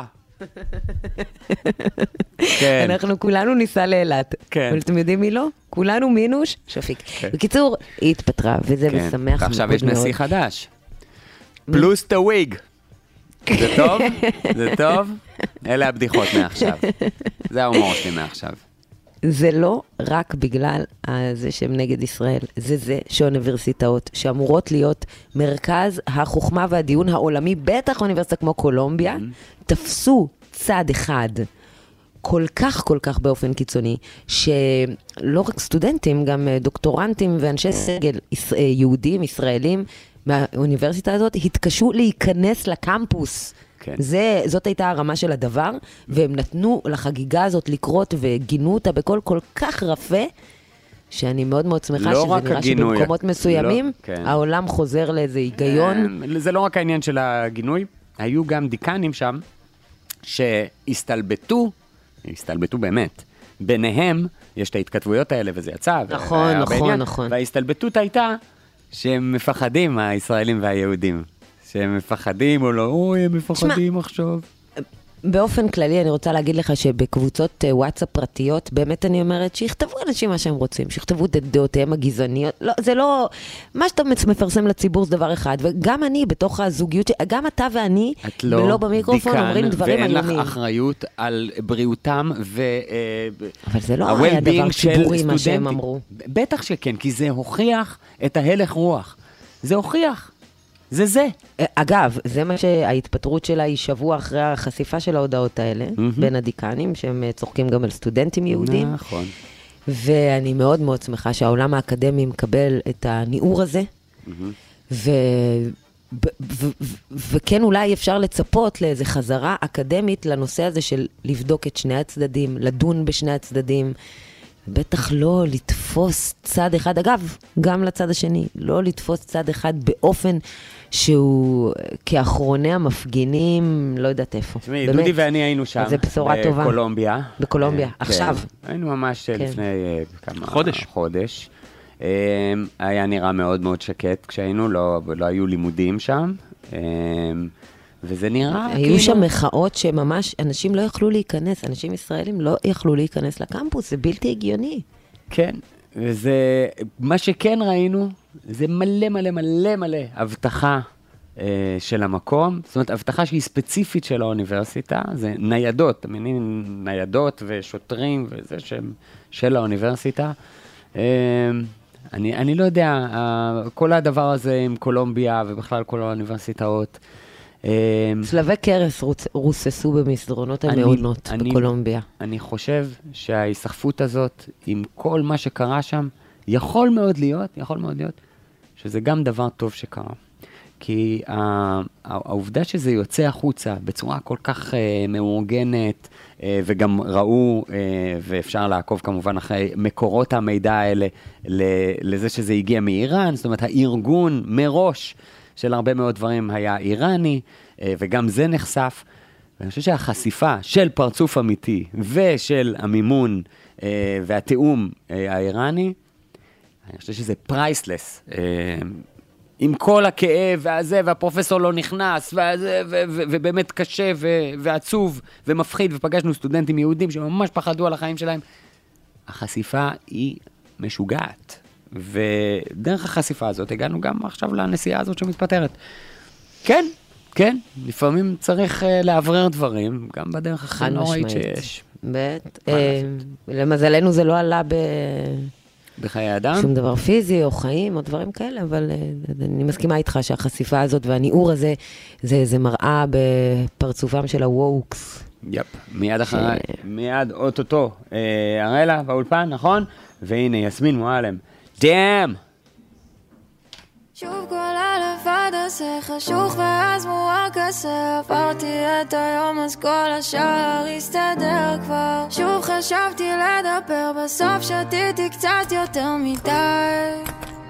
B: אנחנו כולנו ניסע לאילת. אבל אתם יודעים מי לא? כולנו מינוש שפיק. בקיצור, היא התפטרה, וזה משמח מאוד מאוד.
C: ועכשיו יש נשיא חדש. פלוס טוויג. זה טוב? זה טוב? אלה הבדיחות מעכשיו. זה ההומור שלי מעכשיו.
B: זה לא רק בגלל זה שהם נגד ישראל, זה זה שאוניברסיטאות שאמורות להיות מרכז החוכמה והדיון העולמי, בטח אוניברסיטה כמו קולומביה, תפסו צד אחד כל כך כל כך באופן קיצוני, שלא רק סטודנטים, גם דוקטורנטים ואנשי סגל יהודים, ישראלים, מהאוניברסיטה הזאת, התקשו להיכנס לקמפוס. כן. זה, זאת הייתה הרמה של הדבר, והם נתנו לחגיגה הזאת לקרות וגינו אותה בכל כל כך רפה, שאני מאוד מאוד שמחה
C: לא
B: שזה נראה
C: הגינוי,
B: שבמקומות מסוימים,
C: לא, כן.
B: העולם חוזר לאיזה היגיון.
C: זה לא רק העניין של הגינוי, היו גם דיקנים שם, שהסתלבטו, הסתלבטו באמת, ביניהם יש את ההתכתבויות האלה וזה יצא.
B: נכון, נכון, בעניין, נכון.
C: וההסתלבטות הייתה שהם מפחדים, הישראלים והיהודים. שהם מפחדים או לא, אוי, הם מפחדים עכשיו.
B: באופן כללי, אני רוצה להגיד לך שבקבוצות וואטסאפ פרטיות, באמת אני אומרת שיכתבו אנשים מה שהם רוצים, שיכתבו את דעותיהם הגזעניות. לא, זה לא, מה שאתה מפרסם לציבור זה דבר אחד, וגם אני בתוך הזוגיות, גם אתה ואני, ולא במיקרופון, אומרים דברים איומים.
C: ואין לך אחריות על בריאותם ו...
B: אבל זה לא היה דבר ציבורי מה שהם אמרו.
C: בטח שכן, כי זה הוכיח את ההלך רוח. זה הוכיח. זה זה.
B: אגב, זה מה שההתפטרות שלה היא שבוע אחרי החשיפה של ההודעות האלה, mm-hmm. בין הדיקנים, שהם צוחקים גם על סטודנטים יהודים.
C: נכון.
B: ואני מאוד מאוד שמחה שהעולם האקדמי מקבל את הניעור הזה, mm-hmm. ו... ו- ו- ו- וכן אולי אפשר לצפות לאיזו חזרה אקדמית לנושא הזה של לבדוק את שני הצדדים, לדון בשני הצדדים, בטח לא לתפוס צד אחד, אגב, גם לצד השני, לא לתפוס צד אחד באופן שהוא כאחרוני המפגינים, לא יודעת איפה.
C: תשמעי, דודי ואני היינו שם,
B: זה בשורה טובה.
C: בקולומביה.
B: בקולומביה, עכשיו.
C: היינו ממש לפני כמה...
G: חודש.
C: חודש. היה נראה מאוד מאוד שקט כשהיינו, לא היו לימודים שם. וזה נראה
B: היו כאילו... שם מחאות שממש אנשים לא יכלו להיכנס, אנשים ישראלים לא יכלו להיכנס לקמפוס, זה בלתי הגיוני.
C: כן, וזה, מה שכן ראינו, זה מלא מלא מלא מלא הבטחה אה, של המקום, זאת אומרת, הבטחה שהיא ספציפית של האוניברסיטה, זה ניידות, תמינים ניידות ושוטרים וזה שהם של האוניברסיטה. אה, אני, אני לא יודע, כל הדבר הזה עם קולומביה ובכלל כל האוניברסיטאות,
B: צלבי קרס רוססו במסדרונות המעונות בקולומביה.
C: אני חושב שההיסחפות הזאת, עם כל מה שקרה שם, יכול מאוד להיות, יכול מאוד להיות, שזה גם דבר טוב שקרה. כי העובדה שזה יוצא החוצה בצורה כל כך מאורגנת, וגם ראו, ואפשר לעקוב כמובן אחרי מקורות המידע האלה, לזה שזה הגיע מאיראן, זאת אומרת, הארגון מראש, של הרבה מאוד דברים היה איראני, וגם זה נחשף. ואני חושב שהחשיפה של פרצוף אמיתי ושל המימון והתיאום האיראני, אני חושב שזה פרייסלס. עם כל הכאב והזה, והפרופסור לא נכנס, והזה, ו- ו- ובאמת קשה ו- ועצוב ומפחיד, ופגשנו סטודנטים יהודים שממש פחדו על החיים שלהם. החשיפה היא משוגעת. ודרך החשיפה הזאת הגענו גם עכשיו לנסיעה הזאת שמתפטרת. כן, כן, לפעמים צריך uh, לעברר דברים, גם בדרך הכי נוראית שיש.
B: בית, אה, למזלנו זה לא עלה ב...
C: בחיי אדם?
B: שום דבר פיזי או חיים או דברים כאלה, אבל אה, אני מסכימה איתך שהחשיפה הזאת והניעור הזה, זה, זה מראה בפרצופם של הווקס.
C: יפ, מיד אחרי, ש... מיד אוטוטו, אה, הראלה באולפן, נכון? והנה, יסמין מועלם. דאם!
F: שוב כל הלבד הזה חשוך ואז מואר כזה עברתי את היום אז כל השאר הסתדר כבר שוב חשבתי לדבר בסוף שתיתי קצת יותר מדי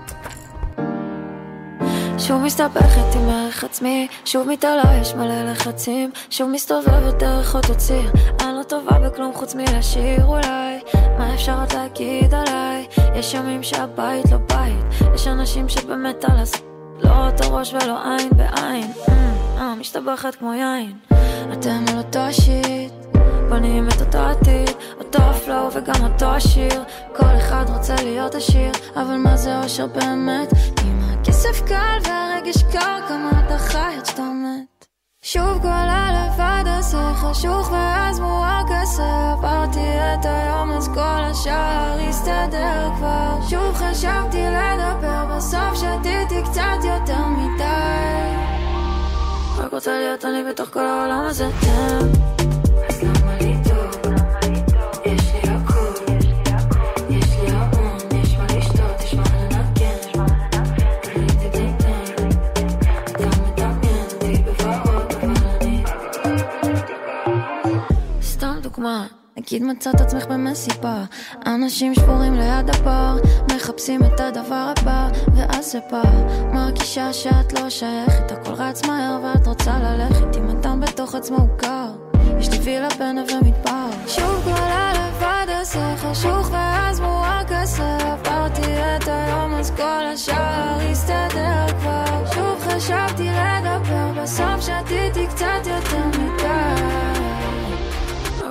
F: שוב מסתבכת עם ערך עצמי שוב מתעלה יש מלא לחצים שוב מסתובבת דרך אותו ציר אני לא טובה בכלום חוץ מלשיר אולי מה אפשר עוד להגיד עליי יש ימים שהבית לא בית יש אנשים שבאמת על הס... לא אותו ראש ולא עין בעין mm, אה, משתבחת כמו יין אתם על אותו שיט בונים את אותו עתיד אותו פלואו וגם אותו השיר כל אחד רוצה להיות עשיר אבל מה זה אושר באמת אם הכסף קל והרגש קר כמה אתה חי עד שאתה מת שוב כל הלבד הזה חשוך ואז מואר כזה עברתי את היום אז כל השאר הסתדר כבר שוב חשבתי לדבר בסוף שתיתי קצת יותר מדי רק רוצה להיות אני בתוך כל העולם הזה תם אז למה לי טוב יש לי הכל יש לי המון יש מה לשתות יש מה לנגן תן תן תן אתה מדמיין אותי בברות אבל אני סתם דוגמה נגיד מצאת עצמך במסיבה אנשים שבורים ליד הבר מחפשים את הדבר הבא ואז זה בא מרגישה שאת לא שייכת הכל רץ מהר ואת רוצה ללכת עם אדם בתוך עצמו הוא קר יש לי וילה בנווה מדבר שוב כל הלבד הזה חשוך ואז מואר כזה עברתי את היום אז כל השאר הסתדר כבר שוב חשבתי לדבר בסוף שתיתי קצת יותר מדי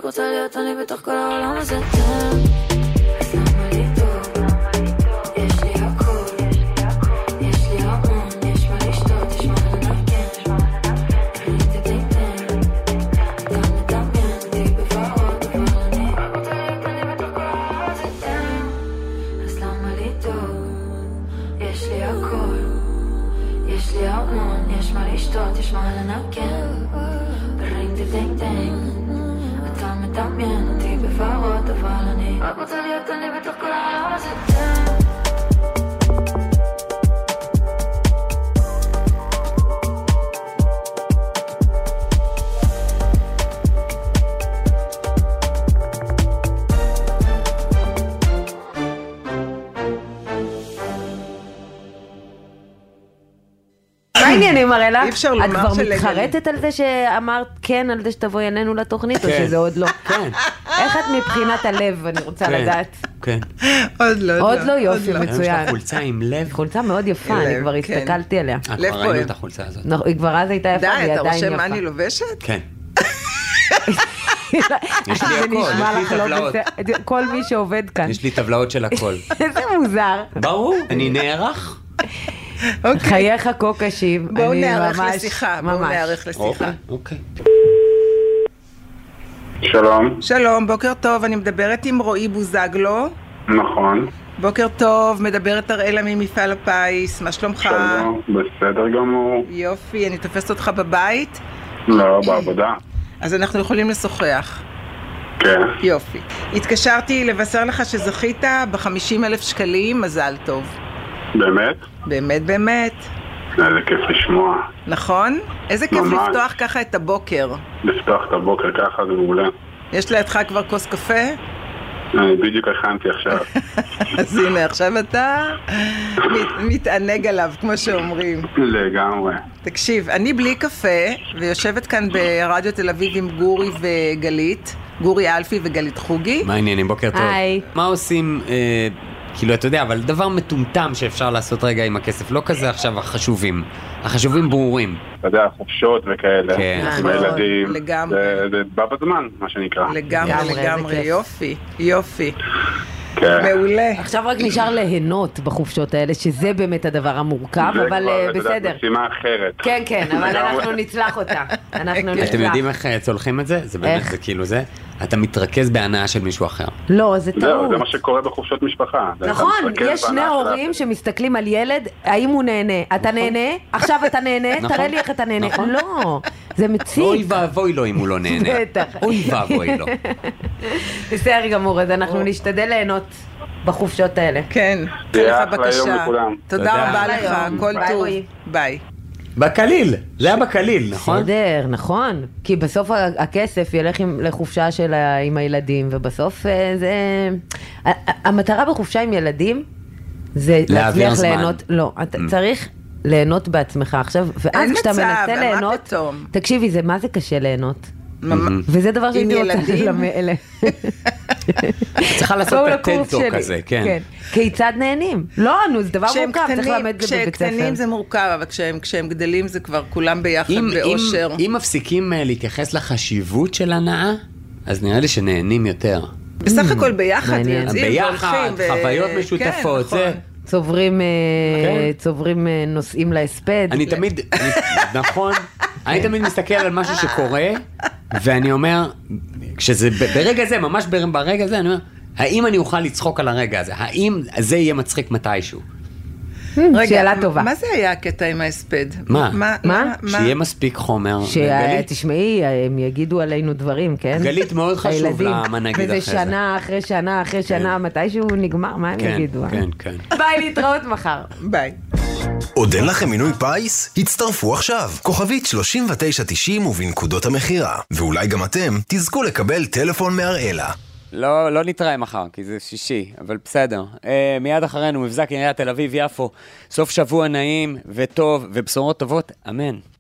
F: רק רוצה להיות אני בתוך כל העולם הזה. אז למה לי טוב? יש לי הכל, יש לי המון, יש מה לשתות, יש מה לנגן. ראיתי דיינטן, אתה מדמיין אותי בברות, אבל אני רק רוצה להיות אני בתוך כל העולם הזה. אז למה לי טוב? יש לי הכל, יש לי המון, יש מה לשתות, יש מה לנגן. ראיתי דיינטן, אתה מדמיין אותי בברות, אבל אני רק רוצה להיות אני בתוך כל העולם הזה.
B: מה העניינים מרלה?
H: אי אפשר לומר
B: את כבר
H: שלגלי.
B: מתחרטת על זה שאמרת כן, על זה שתבואי אלינו לתוכנית, או שזה עוד לא?
C: כן.
B: איך את מבחינת הלב, אני רוצה לדעת.
C: כן.
H: עוד לא,
B: עוד לא, יופי,
C: יש
B: מצוין.
C: לה חולצה עם לב.
B: חולצה מאוד יפה, אני כבר הסתכלתי עליה.
C: כבר ראינו את החולצה הזאת.
B: היא כבר אז הייתה יפה, והיא
H: די, אתה
B: עדיין
H: רושם מה
B: יפה.
H: אני לובשת?
C: כן. יש לי הכל, יש לי טבלאות.
B: כל מי שעובד כאן.
C: יש לי טבלאות של הכל.
B: איזה מוזר.
C: ברור, אני נערך.
B: חייך כה קשים.
H: בואו נערך לשיחה, בואו נערך לשיחה.
C: אוקיי.
D: שלום.
H: שלום, בוקר טוב, אני מדברת עם רועי בוזגלו.
D: נכון.
H: בוקר טוב, מדברת אראלה ממפעל הפיס, מה שלומך?
D: שלום, בסדר גמור.
H: יופי, אני תופסת אותך בבית?
D: לא, בעבודה.
H: אז אנחנו יכולים לשוחח.
D: כן.
H: יופי. התקשרתי לבשר לך שזכית ב-חמישים אלף שקלים, מזל טוב.
D: באמת?
H: באמת, באמת.
D: איזה כיף לשמוע.
H: נכון? איזה כיף
D: ממש.
H: לפתוח ככה את הבוקר.
D: לפתוח את הבוקר ככה זה מעולה.
H: יש לידך כבר כוס קפה?
D: אני בדיוק הכנתי עכשיו.
H: אז הנה, עכשיו אתה מת, מתענג עליו, כמו שאומרים.
D: לגמרי.
H: תקשיב, אני בלי קפה, ויושבת כאן ברדיו תל אביב עם גורי וגלית, גורי אלפי וגלית חוגי.
C: מה העניינים? בוקר טוב.
B: היי.
C: מה עושים, אה, כאילו, אתה יודע, אבל דבר מטומטם שאפשר לעשות רגע עם הכסף, לא כזה עכשיו החשובים. החשובים ברורים.
D: אתה יודע, חופשות וכאלה.
C: כן.
D: עם הילדים.
H: לגמרי.
D: זה, זה בא בזמן, מה שנקרא.
H: לגמרי,
B: לגמרי,
H: לגמרי,
B: איזה כיף.
H: יופי, יופי.
D: כן.
H: מעולה.
B: עכשיו רק נשאר ליהנות בחופשות האלה, שזה באמת הדבר המורכב,
D: זה
B: אבל
D: כבר,
B: אה,
D: אתה יודע,
B: בסדר.
D: משימה אחרת.
B: כן, כן, אבל
D: לגמרי.
B: אנחנו נצלח אותה. אנחנו נצלח.
C: אתם יודעים איך אה, צולחים את זה? זה באמת,
B: איך?
C: זה כאילו זה. אתה מתרכז בהנאה של מישהו אחר.
B: לא, זה
D: זהו,
B: טעות.
D: זה מה שקורה בחופשות משפחה. אתה
B: נכון,
D: מתרכז
B: יש שני
D: בהנאה של
B: הורים
D: האחר.
B: שמסתכלים על ילד, האם הוא נהנה? אתה נהנה? עכשיו אתה נהנה?
C: נכון.
B: תראה לי איך אתה נהנה.
C: נכון.
B: לא, זה
C: אוי
B: מציק.
C: ואבוי לו אם הוא לא נהנה.
B: בטח.
C: אוי ואבוי לו.
B: בסדר גמור, אז אנחנו נשתדל ליהנות בחופשות האלה.
H: כן,
D: תהיה
H: תהיה לך
D: אחלה יום
H: בקשה.
D: לכולם.
H: תודה
C: תודה.
H: רבה לך,
B: היום.
H: כל
B: ביי,
H: טוב.
B: רועי.
H: ביי.
C: בקליל, זה היה בקליל, נכון?
B: בסדר, נכון. כי בסוף ה- הכסף ילך עם, לחופשה של ה- עם הילדים, ובסוף אה, זה... ה- ה- המטרה בחופשה עם ילדים זה
C: להעביר
B: להצליח
C: זמן.
B: ליהנות. לא, אתה
C: Mm.
B: צריך ליהנות בעצמך עכשיו, ואז
H: אין
B: כשאתה
H: מצב,
B: מנסה
H: מה
B: ליהנות...
H: פתאום?
B: תקשיבי, זה מה זה קשה ליהנות.
H: ממש.
B: וזה דבר שהייתי רוצה
H: ילדים?
B: ללמד אלה.
C: צריכה לעשות
B: בואו
C: את
B: לקורס
C: הטנטו
B: שלי.
C: כזה, כן.
B: כיצד נהנים? לא, נו, זה דבר
H: כשהם
B: מורכב, צריך
H: קטנים-
B: ללמד את זה בבית ספר.
H: כשקטנים זה מורכב, אבל כשהם, כשהם גדלים זה כבר כולם ביחד
C: אם,
H: באושר.
C: אם, אם מפסיקים אה, להתייחס לחשיבות של הנאה, אז נראה לי שנהנים יותר.
H: בסך הכל ביחד,
B: מעניין.
H: ויוצאים
C: ביחד,
H: והולכים. ו-
C: חוויות
H: כן,
C: משותפות,
H: נכון.
C: זה...
B: צוברים, אה,
C: כן.
B: צוברים אה, נושאים להספד.
C: אני תמיד, אני, נכון, אני תמיד מסתכל על משהו שקורה, ואני אומר, כשזה ב- ברגע זה, ממש בר- ברגע זה, אני אומר, האם אני אוכל לצחוק על הרגע הזה? האם זה יהיה מצחיק מתישהו?
H: רגע,
B: שאלה טובה.
H: מה זה היה הקטע עם ההספד?
C: מה?
B: מה?
C: שיהיה מספיק חומר. גלית,
B: שתשמעי, הם יגידו עלינו דברים, כן?
C: גלית מאוד חשוב
B: הילדים.
C: לה מה נגיד אחרי
B: וזה
C: זה.
B: שנה אחרי שנה אחרי שנה, מתישהו נגמר, מה הם
C: כן,
B: יגידו? אה?
C: כן, כן.
B: ביי, להתראות מחר.
H: ביי.
I: עוד אין לכם מינוי פיס? הצטרפו עכשיו. כוכבית שלושים ותשע תשעים ובנקודות המחירה. ואולי גם אתם תזכו לקבל טלפון מאראלה.
C: לא, לא נתראה מחר, כי זה שישי, אבל בסדר. אה, מיד אחרינו, מבזק עיריית תל אביב יפו. סוף שבוע נעים וטוב ובשורות טובות, אמן.